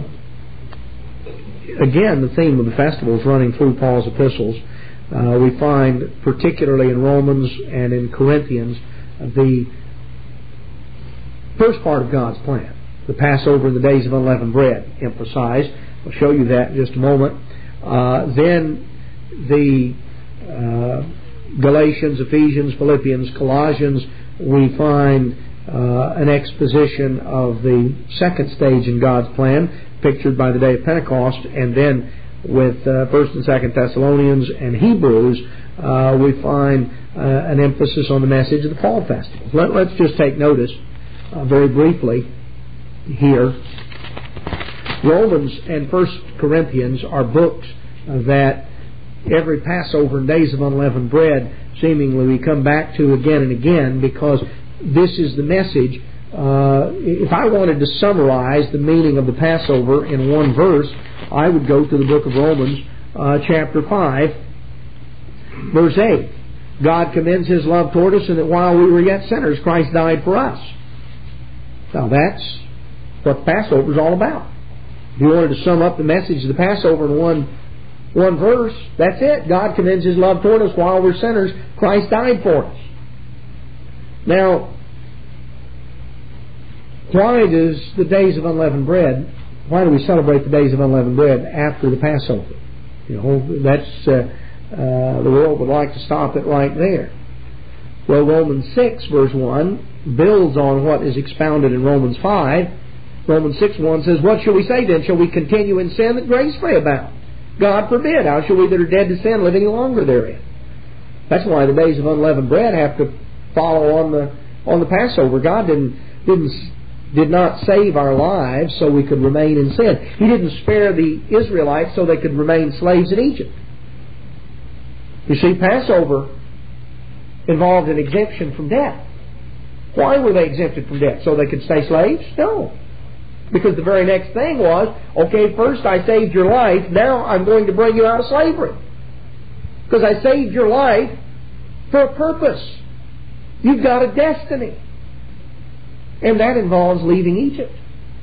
again, the theme of the festivals running through Paul's epistles. Uh, we find, particularly in Romans and in Corinthians, uh, the first part of God's plan, the Passover and the days of unleavened bread, emphasized. I'll show you that in just a moment. Uh, then the uh, Galatians, Ephesians, Philippians, Colossians, we find uh, an exposition of the second stage in God's plan, pictured by the day of Pentecost, and then with uh, First and Second Thessalonians and Hebrews, uh, we find uh, an emphasis on the message of the fall festivals. Let, let's just take notice uh, very briefly here. Romans and First Corinthians are books uh, that every Passover and days of unleavened bread seemingly we come back to again and again, because this is the message. Uh, if I wanted to summarize the meaning of the Passover in one verse, I would go to the book of Romans, uh, chapter five, verse eight. God commends His love toward us, and that while we were yet sinners, Christ died for us. Now that's what the Passover is all about. If you wanted to sum up the message of the Passover in one one verse, that's it. God commends His love toward us while we're sinners. Christ died for us. Now, why does the days of unleavened bread, why do we celebrate the days of unleavened bread after the Passover? You know, that's, uh, uh, the world would like to stop it right there. Well, Romans six, verse one, builds on what is expounded in Romans five. Romans six, one says, "What shall we say then? Shall we continue in sin that grace may abound? God forbid. How shall we that are dead to sin live any longer therein?" That's why the days of unleavened bread have to follow on the on the Passover. God didn't didn't did not save our lives so we could remain in sin. He didn't spare the Israelites so they could remain slaves in Egypt. You see, Passover involved an exemption from death. Why were they exempted from death? So they could stay slaves? No. Because the very next thing was, okay, first I saved your life, now I'm going to bring you out of slavery. Because I saved your life for a purpose. You've got a destiny. And that involves leaving Egypt.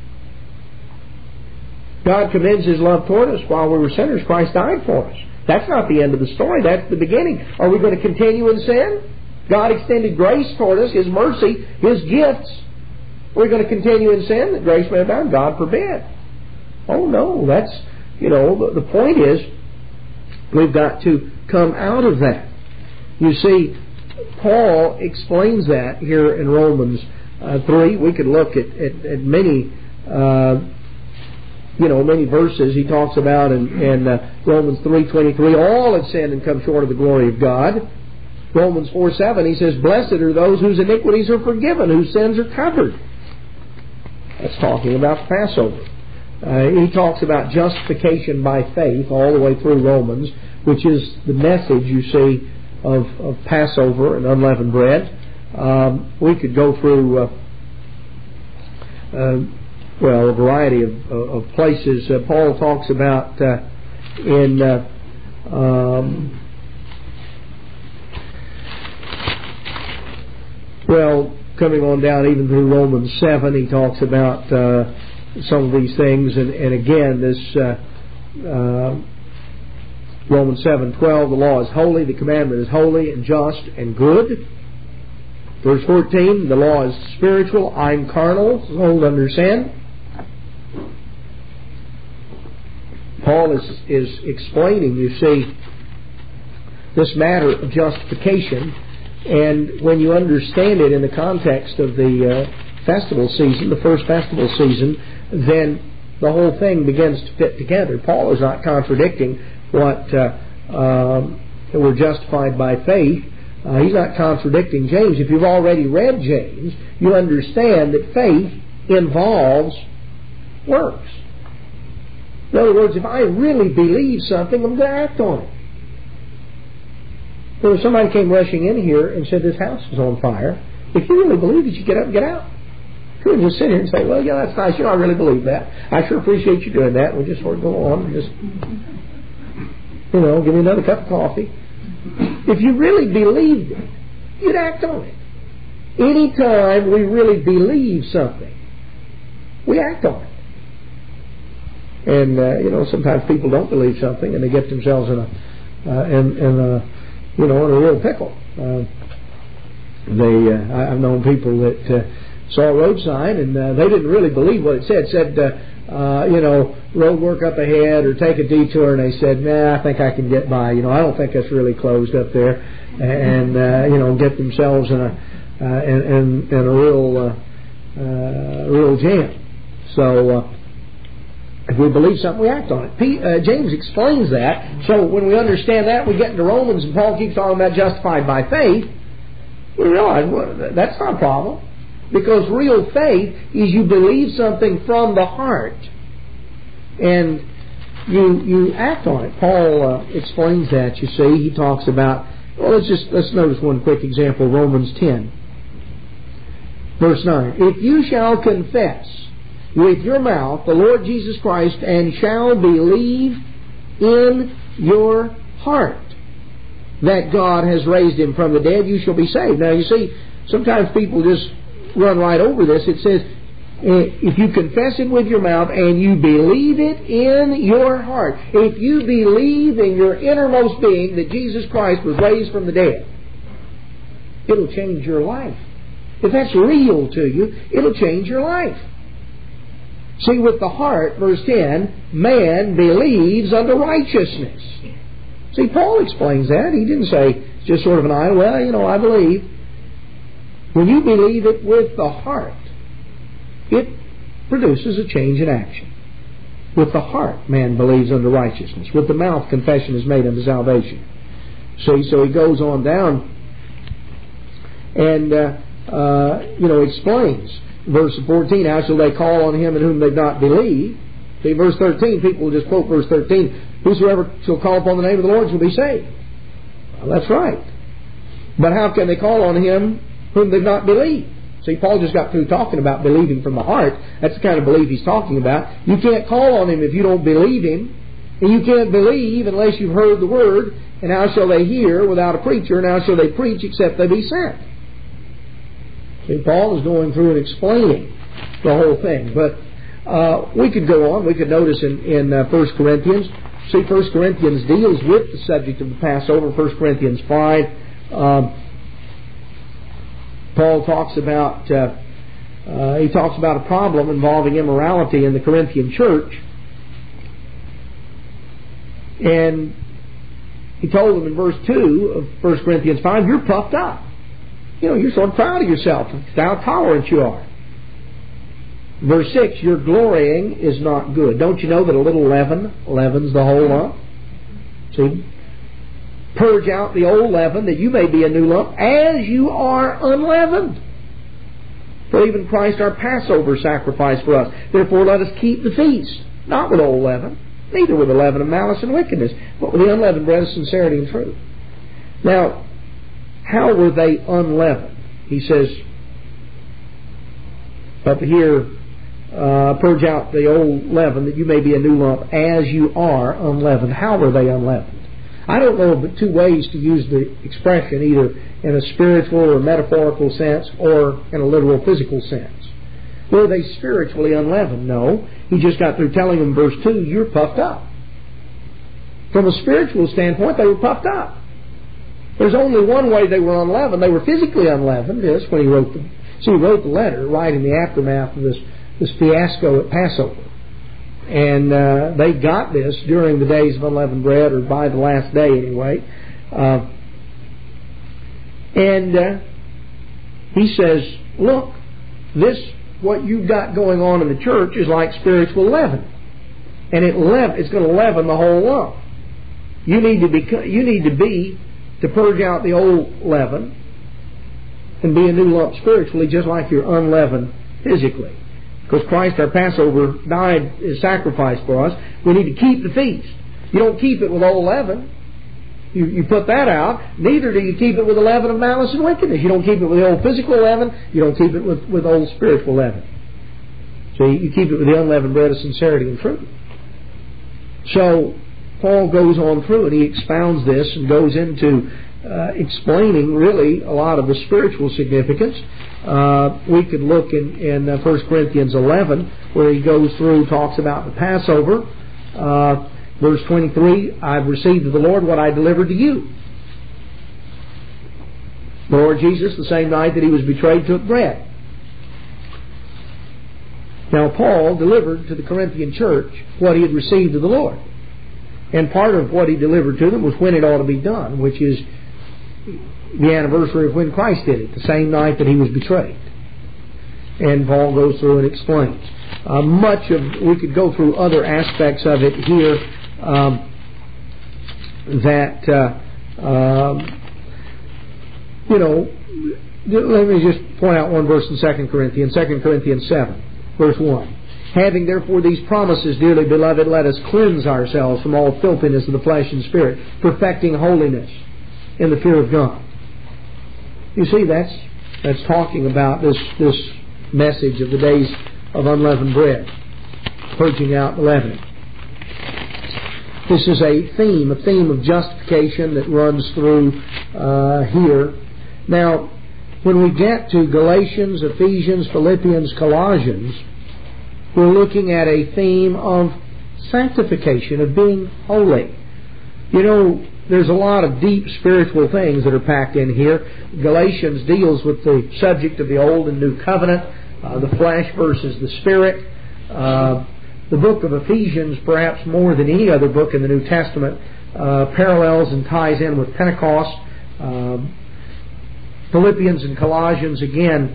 God commends His love toward us while we were sinners. Christ died for us. That's not the end of the story. That's the beginning. Are we going to continue in sin? God extended grace toward us, His mercy, His gifts. We're going to continue in sin that grace may abound? God forbid. Oh no, that's, you know, the, the point is we've got to come out of that. You see, Paul explains that here in Romans uh, three. We could look at, at, at many uh, you know, many verses he talks about in, in uh, Romans three twenty-three, all have sinned and come short of the glory of God. Romans four seven, he says, blessed are those whose iniquities are forgiven, whose sins are covered. That's talking about the Passover. Uh, he talks about justification by faith all the way through Romans, which is the message, you see, of, of Passover and unleavened bread. Um, we could go through, uh, uh, well, a variety of, of places. Uh, Paul talks about uh, in uh, um, well, coming on down even through Romans seven, he talks about uh, some of these things, and, and again, this uh, uh, Romans seven twelve, the law is holy, the commandment is holy and just and good. Verse fourteen, the law is spiritual, I'm carnal, sold under sin. Paul is, is explaining, you see, this matter of justification, and when you understand it in the context of the uh, festival season, the first festival season, then the whole thing begins to fit together. Paul is not contradicting what uh, um, we're justified by faith. Uh, he's not contradicting James. If you've already read James, you understand that faith involves works. In other words, if I really believe something, I'm going to act on it. So if somebody came rushing in here and said this house is on fire, if you really believe it, you get up and get out. You couldn't just sit here and say, well, yeah, that's nice. You know, I really believe that. I sure appreciate you doing that. And we just sort of go on and just, you know, give me another cup of coffee. If you really believed it, you'd act on it. Anytime we really believe something, we act on it. And, uh, you know, sometimes people don't believe something and they get themselves in a, uh, in, in a, you know, in a real pickle. Uh, they, uh, I've known people that uh, saw a road sign and uh, they didn't really believe what it said. It said, uh, uh, you know, road work up ahead or take a detour, and they said, nah, I think I can get by. You know, I don't think that's really closed up there. And, uh, you know, get themselves in a, uh, in, in, in a real, uh, uh, real jam. So, uh, if we believe something, we act on it. P, uh, James explains that. So when we understand that, we get into Romans, and Paul keeps talking about justified by faith. We realize well, that's not a problem. Because real faith is you believe something from the heart, and you you act on it. Paul uh, explains that. You see, he talks about. Well, let's just let's notice one quick example. Romans ten, verse nine. If you shall confess with your mouth the Lord Jesus Christ, and shall believe in your heart that God has raised Him from the dead, you shall be saved. Now, you see, sometimes people just run right over this. It says, if you confess it with your mouth and you believe it in your heart, if you believe in your innermost being that Jesus Christ was raised from the dead, it'll change your life. If that's real to you, it'll change your life. See, with the heart, verse ten, man believes unto righteousness. See, Paul explains that. He didn't say it's just sort of an idle, well, you know, I believe. When you believe it with the heart, it produces a change in action. With the heart, man believes unto righteousness. With the mouth, confession is made unto salvation. See, so he goes on down and, uh, uh, you know, explains. Verse fourteen, how shall they call on Him in whom they've not believed? See, verse thirteen, people will just quote verse thirteen, whosoever shall call upon the name of the Lord shall be saved. Well, that's right. But how can they call on Him whom they've not believed? See, Paul just got through talking about believing from the heart. That's the kind of belief he's talking about. You can't call on Him if you don't believe Him. And you can't believe unless you've heard the Word. And how shall they hear without a preacher? And how shall they preach except they be sent? See, Paul is going through and explaining the whole thing. But uh, we could go on. We could notice in, in uh, First Corinthians. See, First Corinthians deals with the subject of the Passover. First Corinthians five. Um, Paul talks about uh, uh, he talks about a problem involving immorality in the Corinthian church, and he told them in verse two of First Corinthians five, you're puffed up. You know, you're sort of proud of yourself. How tolerant you are. Verse six, your glorying is not good. Don't you know that a little leaven leavens the whole lump? See? Purge out the old leaven, that you may be a new lump, as you are unleavened. For even Christ our Passover sacrificed for us. Therefore let us keep the feast, not with old leaven, neither with the leaven of malice and wickedness, but with the unleavened bread of sincerity and truth. Now, how were they unleavened? He says up here, uh, purge out the old leaven, that you may be a new lump, as you are unleavened. How were they unleavened? I don't know of but two ways to use the expression, either in a spiritual or metaphorical sense, or in a literal physical sense. Were they spiritually unleavened? No. He just got through telling them, verse two, you're puffed up. From a spiritual standpoint, they were puffed up. There's only one way they were unleavened. They were physically unleavened, yes, when he wrote the, so he wrote the letter right in the aftermath of this, this fiasco at Passover. And uh, they got this during the days of unleavened bread, or by the last day anyway. Uh, and uh, he says, look, this, what you've got going on in the church is like spiritual leaven. And it leaven, it's going to leaven the whole lump. You need to be, you need to be, to purge out the old leaven and be a new lump spiritually, just like you're unleavened physically. Because Christ our Passover died as sacrifice for us. We need to keep the feast. You don't keep it with old leaven. You, you put that out. Neither do you keep it with the leaven of malice and wickedness. You don't keep it with the old physical leaven. You don't keep it with, with old spiritual leaven. So you, you keep it with the unleavened bread of sincerity and truth. So Paul goes on through and he expounds this and goes into uh, explaining really a lot of the spiritual significance. Uh, we could look in, in uh, First Corinthians eleven, where he goes through, talks about the Passover. Uh, verse twenty-three, I've received of the Lord what I delivered to you. The Lord Jesus, the same night that he was betrayed, took bread. Now Paul delivered to the Corinthian church what he had received of the Lord. And part of what he delivered to them was when it ought to be done, which is the anniversary of when Christ did it, the same night that he was betrayed. And Paul goes through and explains. Uh, much of, we could go through other aspects of it here um, that, uh, um, you know, let me just point out one verse in Second Corinthians, Second Corinthians seven, verse one. Having therefore these promises, dearly beloved, let us cleanse ourselves from all filthiness of the flesh and spirit, perfecting holiness in the fear of God. You see, that's that's talking about this this message of the days of unleavened bread, purging out the leavening. This is a theme, a theme of justification that runs through uh, here. Now, when we get to Galatians, Ephesians, Philippians, Colossians, we're looking at a theme of sanctification, of being holy. You know, there's a lot of deep spiritual things that are packed in here. Galatians deals with the subject of the Old and New Covenant, uh, the flesh versus the Spirit. Uh, the book of Ephesians, perhaps more than any other book in the New Testament, uh, parallels and ties in with Pentecost. Uh, Philippians and Colossians, again,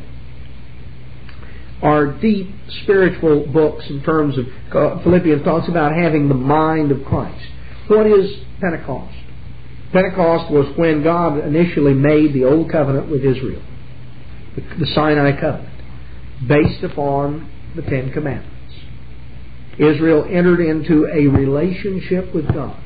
are deep spiritual books in terms of, Philippians talks about having the mind of Christ. What is Pentecost? Pentecost was when God initially made the Old Covenant with Israel, the, the Sinai Covenant, based upon the Ten Commandments. Israel entered into a relationship with God.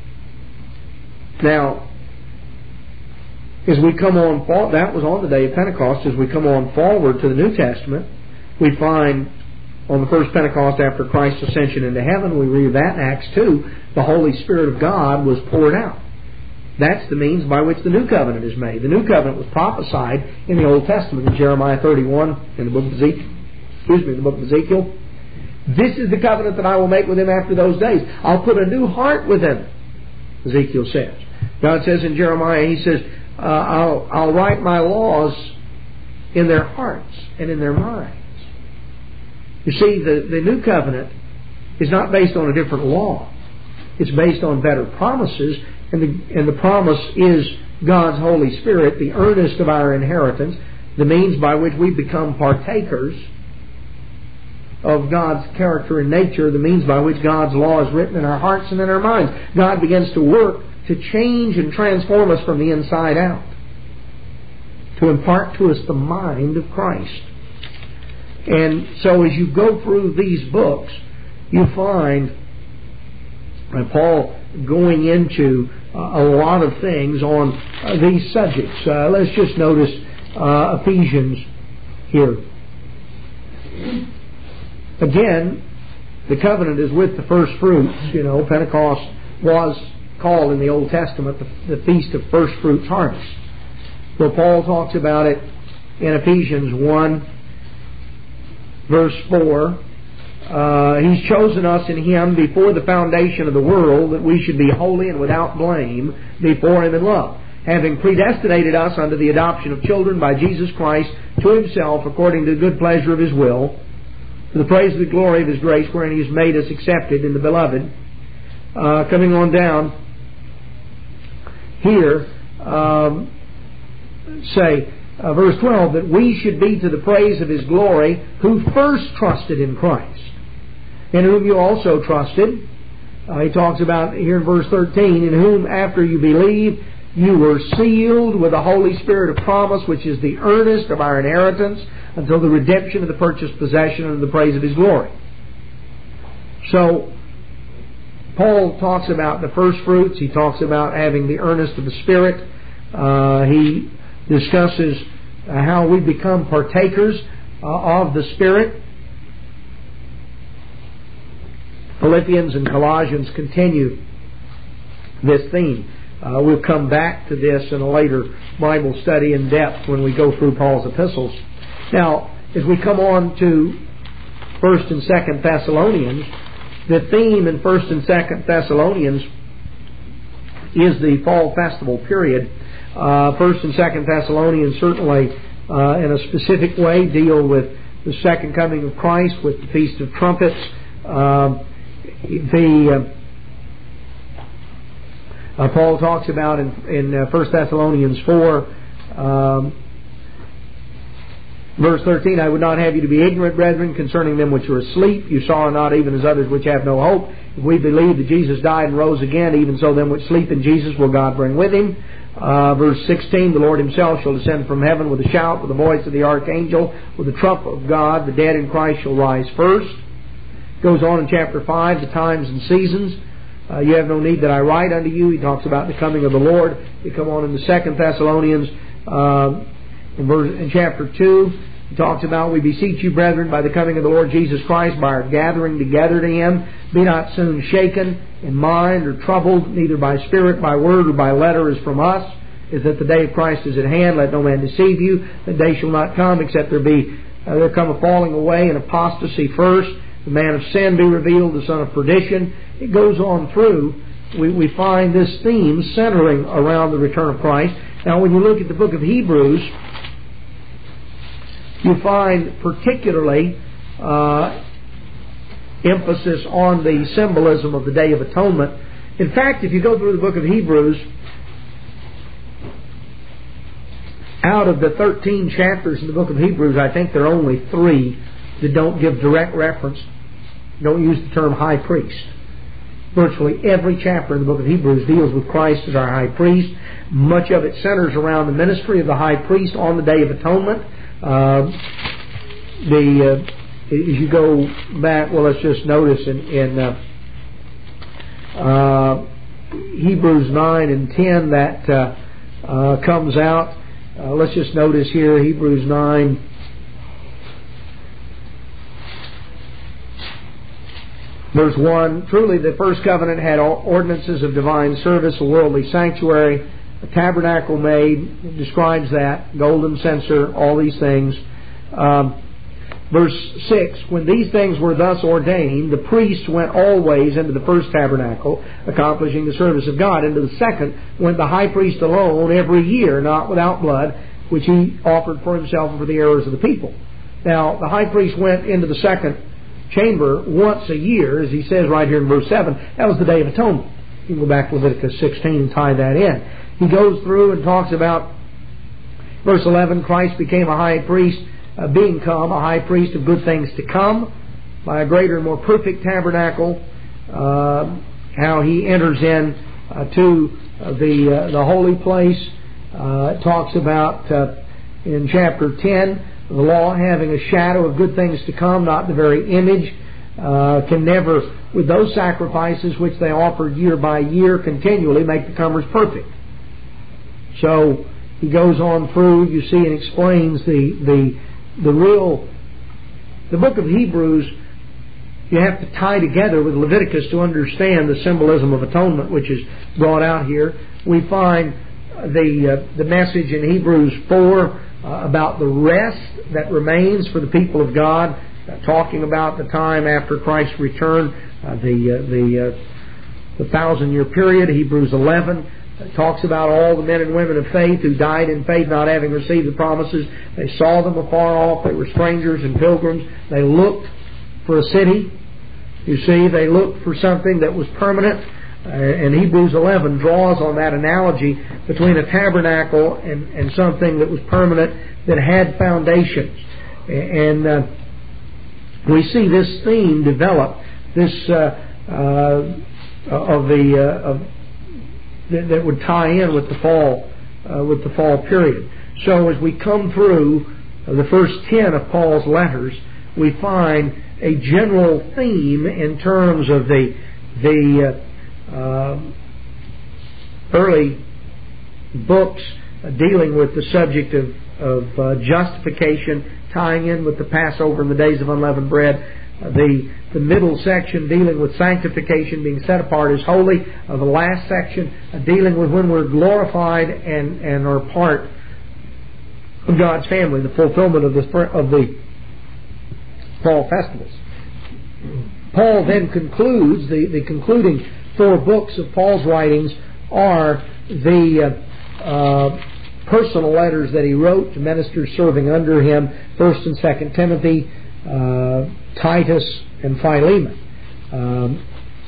Now, as we come on, that was on the day of Pentecost. As we come on forward to the New Testament, we find on the first Pentecost after Christ's ascension into heaven, we read that in Acts two, the Holy Spirit of God was poured out. That's the means by which the New Covenant is made. The New Covenant was prophesied in the Old Testament, in Jeremiah thirty-one, in the book of Ezekiel. Excuse me, in the book of Ezekiel. This is the covenant that I will make with him after those days. I'll put a new heart with him, Ezekiel says. God says in Jeremiah, he says, uh, I'll, I'll write my laws in their hearts and in their minds. You see, the, the New Covenant is not based on a different law. It's based on better promises, and the, and the promise is God's Holy Spirit, the earnest of our inheritance, the means by which we become partakers of God's character and nature, the means by which God's law is written in our hearts and in our minds. God begins to work to change and transform us from the inside out, to impart to us the mind of Christ. And so as you go through these books, you find Paul going into uh, a lot of things on uh, these subjects. Uh, let's just notice uh, Ephesians here. Again, the covenant is with the first fruits. You know, Pentecost was called in the Old Testament the, the Feast of First Fruits Harvest. Well, Paul talks about it in Ephesians one, verse four. Uh, he's chosen us in Him before the foundation of the world, that we should be holy and without blame before Him in love, having predestinated us unto the adoption of children by Jesus Christ to Himself, according to the good pleasure of His will, to the praise of the glory of His grace, wherein He has made us accepted in the Beloved. Uh, coming on down here, um, say, uh, verse twelve, that we should be to the praise of His glory, who first trusted in Christ, in whom you also trusted. Uh, he talks about here in verse thirteen, in whom after you believed, you were sealed with the Holy Spirit of promise, which is the earnest of our inheritance, until the redemption of the purchased possession and the praise of His glory. So, Paul talks about the first fruits. He talks about having the earnest of the Spirit. Uh, he discusses uh, how we become partakers uh, of the Spirit. Philippians and Colossians continue this theme. Uh, we'll come back to this in a later Bible study in depth when we go through Paul's epistles. Now, as we come on to First and Second Thessalonians, the theme in First and Second Thessalonians is the fall festival period. Uh, First and Second Thessalonians certainly, uh, in a specific way, deal with the second coming of Christ, with the Feast of Trumpets. Uh, the uh, uh, Paul talks about in, in uh, First Thessalonians four. Um, Verse thirteen, I would not have you to be ignorant, brethren, concerning them which are asleep. You saw not even as others which have no hope. If we believe that Jesus died and rose again, even so them which sleep in Jesus will God bring with Him. Uh, verse sixteen, the Lord Himself shall descend from heaven with a shout, with the voice of the archangel, with the trump of God. The dead in Christ shall rise first. Goes on in chapter five, the times and seasons. Uh, you have no need that I write unto you. He talks about the coming of the Lord. You come on in the Second Thessalonians, uh, In, verse, in chapter two, he talks about, we beseech you, brethren, by the coming of the Lord Jesus Christ, by our gathering together to Him, be not soon shaken in mind or troubled, neither by spirit, by word, or by letter as from us, is that the day of Christ is at hand. Let no man deceive you. The day shall not come except there be uh, there come a falling away and apostasy first. The man of sin be revealed, the son of perdition. It goes on through. We, we find this theme centering around the return of Christ. Now, when you look at the book of Hebrews, you find particularly uh, emphasis on the symbolism of the Day of Atonement. In fact, if you go through the book of Hebrews, out of the thirteen chapters in the book of Hebrews, I think there are only three that don't give direct reference, don't use the term high priest. Virtually every chapter in the book of Hebrews deals with Christ as our high priest. Much of it centers around the ministry of the high priest on the Day of Atonement. Uh, the uh, as you go back, well, let's just notice in, in uh, uh, Hebrews nine and ten that uh, uh, comes out. Uh, let's just notice here, Hebrews nine. Verse one, truly the first covenant had ordinances of divine service, a worldly sanctuary, a tabernacle made. It describes that, golden censer, all these things. Um, verse six, when these things were thus ordained, the priests went always into the first tabernacle, accomplishing the service of God. Into the second went the high priest alone every year, not without blood, which he offered for himself and for the errors of the people. Now, the high priest went into the second chamber once a year, as he says right here in verse seven. That was the Day of Atonement. You can go back to Leviticus sixteen and tie that in. He goes through and talks about verse eleven, Christ became a high priest, uh, being come a high priest of good things to come. by a greater and more perfect tabernacle, uh, how He enters in uh, to uh, the uh, the holy place. Uh, it talks about uh, in chapter ten, the law having a shadow of good things to come, not the very image, uh, can never, with those sacrifices which they offered year by year continually, make the comers perfect. So he goes on through, you see, and explains the the the real. The book of Hebrews, you have to tie together with Leviticus to understand the symbolism of atonement, which is brought out here. We find the uh, the message in Hebrews four uh, about the rest that remains for the people of God, uh, talking about the time after Christ's return, uh, the uh, the uh, the thousand year period. Hebrews eleven uh, talks about all the men and women of faith who died in faith, not having received the promises. They saw them afar off. They were strangers and pilgrims. They looked for a city. You see, they looked for something that was permanent. Uh, and Hebrews eleven draws on that analogy between a tabernacle and, and something that was permanent, that had foundations. And uh, we see this theme develop, this uh, uh, of the uh, of, that, that would tie in with the fall uh, with the fall period. So as we come through uh, the first ten of Paul's letters, we find a general theme in terms of the the uh, Uh, early books uh, dealing with the subject of, of uh, justification, tying in with the Passover and the days of unleavened bread. Uh, the the middle section dealing with sanctification, being set apart as holy. Uh, the last section uh, dealing with when we're glorified and, and are part of God's family, the fulfillment of the of the fall festivals. Paul then concludes the, the concluding four books of Paul's writings are the uh, uh, personal letters that he wrote to ministers serving under him, First and Second Timothy, uh, Titus, and Philemon. Um,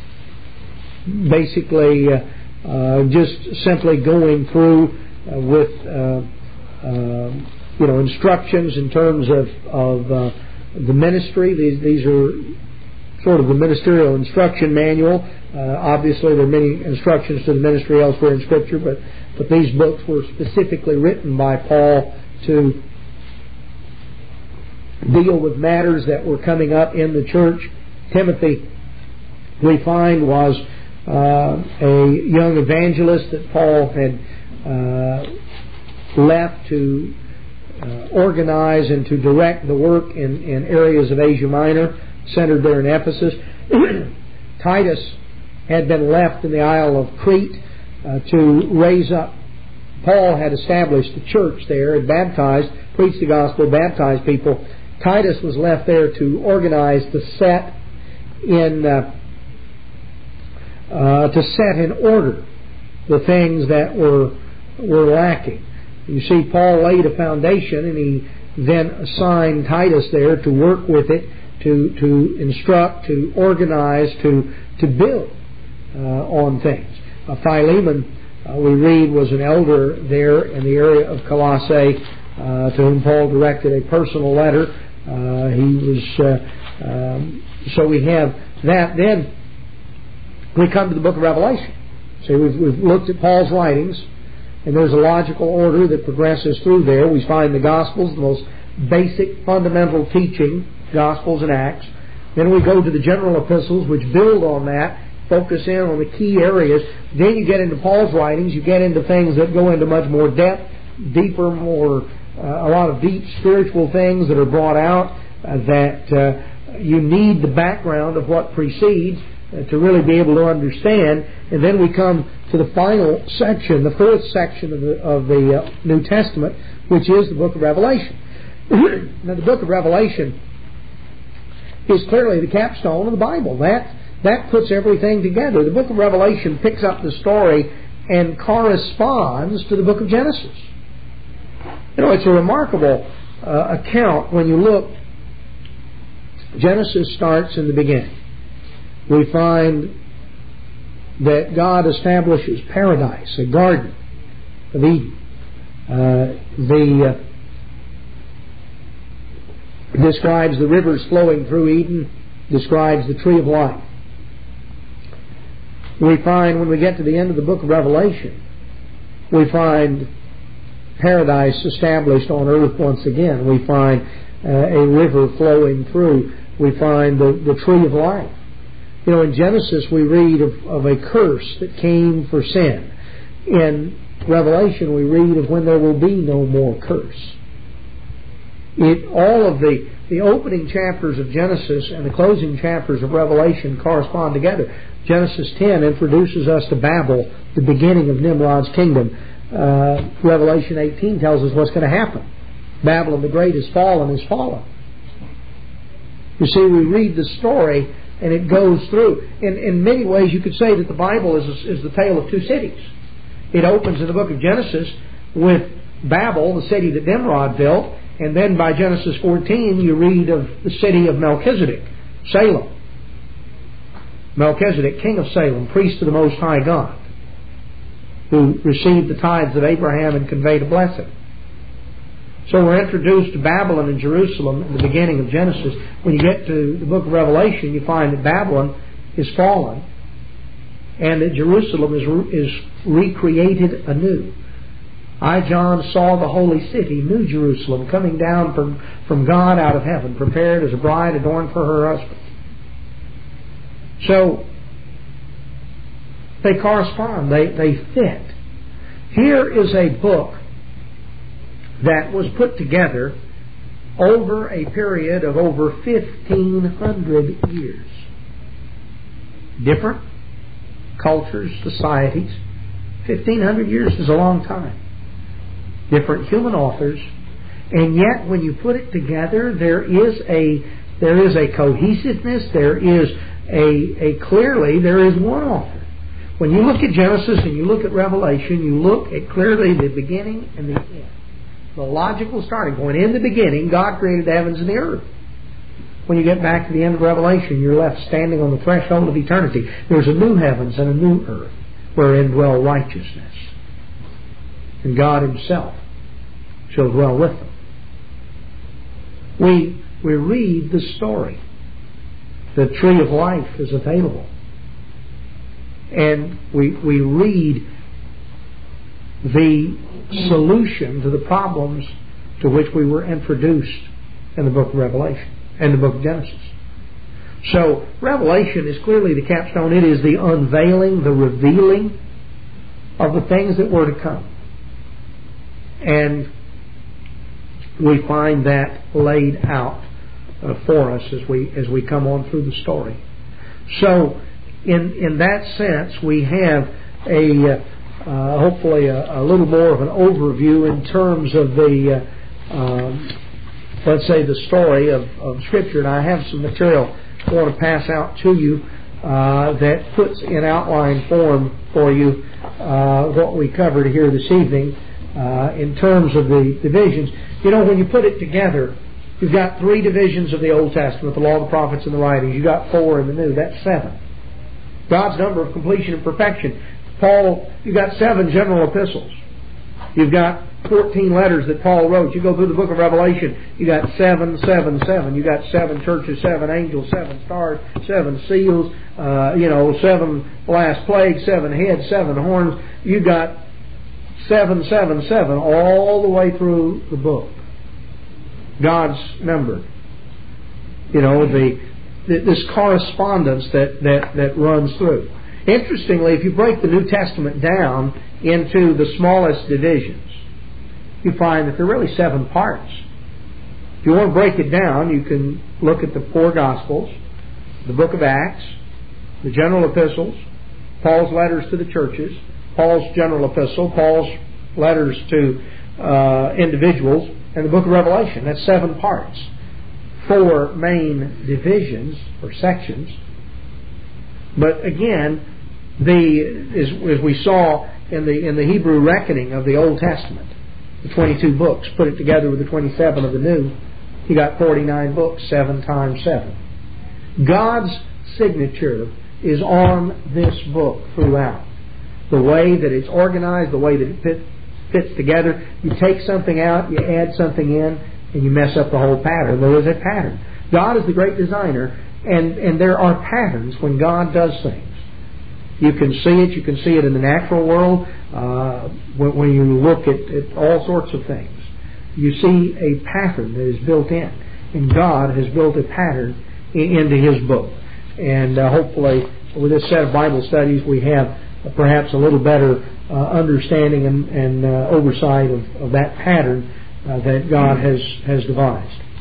basically, uh, uh, just simply going through uh, with uh, uh, you know instructions in terms of of uh, the ministry. These these are sort of the ministerial instruction manual. Uh, obviously, there are many instructions to the ministry elsewhere in Scripture, but, but these books were specifically written by Paul to deal with matters that were coming up in the church. Timothy, we find, was uh, a young evangelist that Paul had uh, left to uh, organize and to direct the work in, in areas of Asia Minor, centered there in Ephesus. Titus had been left in the Isle of Crete uh, to raise up. Paul had established a church there, had baptized, preached the gospel, baptized people. Titus was left there to organize, to set in uh, uh, to set in order the things that were were lacking. You see, Paul laid a foundation, and he then assigned Titus there to work with it, to to instruct, to organize, to to build uh, on things. Uh, Philemon, uh, we read, was an elder there in the area of Colossae, uh, to whom Paul directed a personal letter. Uh, he was uh, um, so we have that. Then we come to the book of Revelation. See, we've, we've looked at Paul's writings, and there's a logical order that progresses through there. We find the Gospels, the most basic, fundamental teaching, Gospels and Acts. Then we go to the general epistles, which build on that, focus in on the key areas. Then you get into Paul's writings. You get into things that go into much more depth, deeper, more uh, a lot of deep spiritual things that are brought out uh, that uh, you need the background of what precedes uh, to really be able to understand. And then we come to the final section, the fourth section of the, of the uh, New Testament, which is the book of Revelation. Now, the book of Revelation is clearly the capstone of the Bible. That that puts everything together. The book of Revelation picks up the story and corresponds to the book of Genesis. You know, it's a remarkable uh, account when you look. Genesis starts in the beginning. We find that God establishes paradise, a garden of Eden. Uh, the uh, describes the rivers flowing through Eden, describes the tree of life. We find when we get to the end of the book of Revelation, we find paradise established on earth once again. We find uh, a river flowing through. We find the, the tree of life. You know, in Genesis we read of, of a curse that came for sin. In Revelation we read of when there will be no more curse. It, all of the, the opening chapters of Genesis and the closing chapters of Revelation correspond together. Genesis ten introduces us to Babel, the beginning of Nimrod's kingdom. Uh, Revelation eighteen tells us what's going to happen. Babylon the Great is fallen, is fallen. You see, we read the story and it goes through. In, in many ways you could say that the Bible is, is the tale of two cities. It opens in the book of Genesis with Babel, the city that Nimrod built, and then by Genesis fourteen you read of the city of Melchizedek, Salem. Melchizedek, king of Salem, priest of the Most High God, who received the tithes of Abraham and conveyed a blessing. So we're introduced to Babylon and Jerusalem in the beginning of Genesis. When you get to the book of Revelation, you find that Babylon is fallen and that Jerusalem is, is recreated anew. I, John, saw the holy city, New Jerusalem, coming down from, from God out of heaven, prepared as a bride adorned for her husband. So they correspond, they, they fit. Here is a book that was put together over a period of over fifteen hundred years. Different cultures, societies. fifteen hundred years is a long time. Different human authors. And yet when you put it together, there is a there is a cohesiveness, there is a, a clearly there is one author. When you look at Genesis and you look at Revelation, you look at clearly the beginning and the end. The logical starting point. In the beginning, God created the heavens and the earth. When you get back to the end of Revelation, you're left standing on the threshold of eternity. There's a new heavens and a new earth wherein dwell righteousness. And God Himself shall dwell with them. We, we read the story. The tree of life is available. And we, we read the solution to the problems to which we were introduced in the book of Revelation and the book of Genesis. So Revelation is clearly the capstone. It is the unveiling, the revealing of the things that were to come. And we find that laid out uh, for us as we as we come on through the story. So in in that sense, we have a uh, Uh, hopefully a, a little more of an overview in terms of the, uh, um, let's say, the story of, of Scripture. And I have some material I want to pass out to you uh, that puts in outline form for you uh, what we covered here this evening uh, in terms of the divisions. You know, when you put it together, you've got three divisions of the Old Testament, the Law, the Prophets, and the Writings. You've got four in the New. That's seven. God's number of completion and perfection. Paul, you've got seven general epistles. You've got fourteen letters that Paul wrote. You go through the book of Revelation, you got seven, seven, seven. You got seven churches, seven angels, seven stars, seven seals, uh, you know, seven last plagues, seven heads, seven horns. You got seven, seven, seven all the way through the book. God's number. You know, the, the this correspondence that, that, that runs through. Interestingly, if you break the New Testament down into the smallest divisions, you find that there are really seven parts. If you want to break it down, you can look at the four Gospels, the book of Acts, the general epistles, Paul's letters to the churches, Paul's general epistle, Paul's letters to uh, individuals, and the book of Revelation. That's seven parts. Four main divisions or sections. But again, the as, as we saw in the in the Hebrew reckoning of the Old Testament, the twenty-two books, put it together with the twenty-seven of the New, you got forty-nine books, seven times seven. God's signature is on this book throughout. The way that it's organized, the way that it fit, fits together. You take something out, you add something in, and you mess up the whole pattern. There is a pattern. God is the great designer, And, and there are patterns when God does things. You can see it. You can see it in the natural world. Uh, when, when you look at, at all sorts of things, you see a pattern that is built in. And God has built a pattern in, into His book. And uh, hopefully, with this set of Bible studies, we have uh, perhaps a little better uh, understanding and, and uh, oversight of, of that pattern uh, that God has, has devised.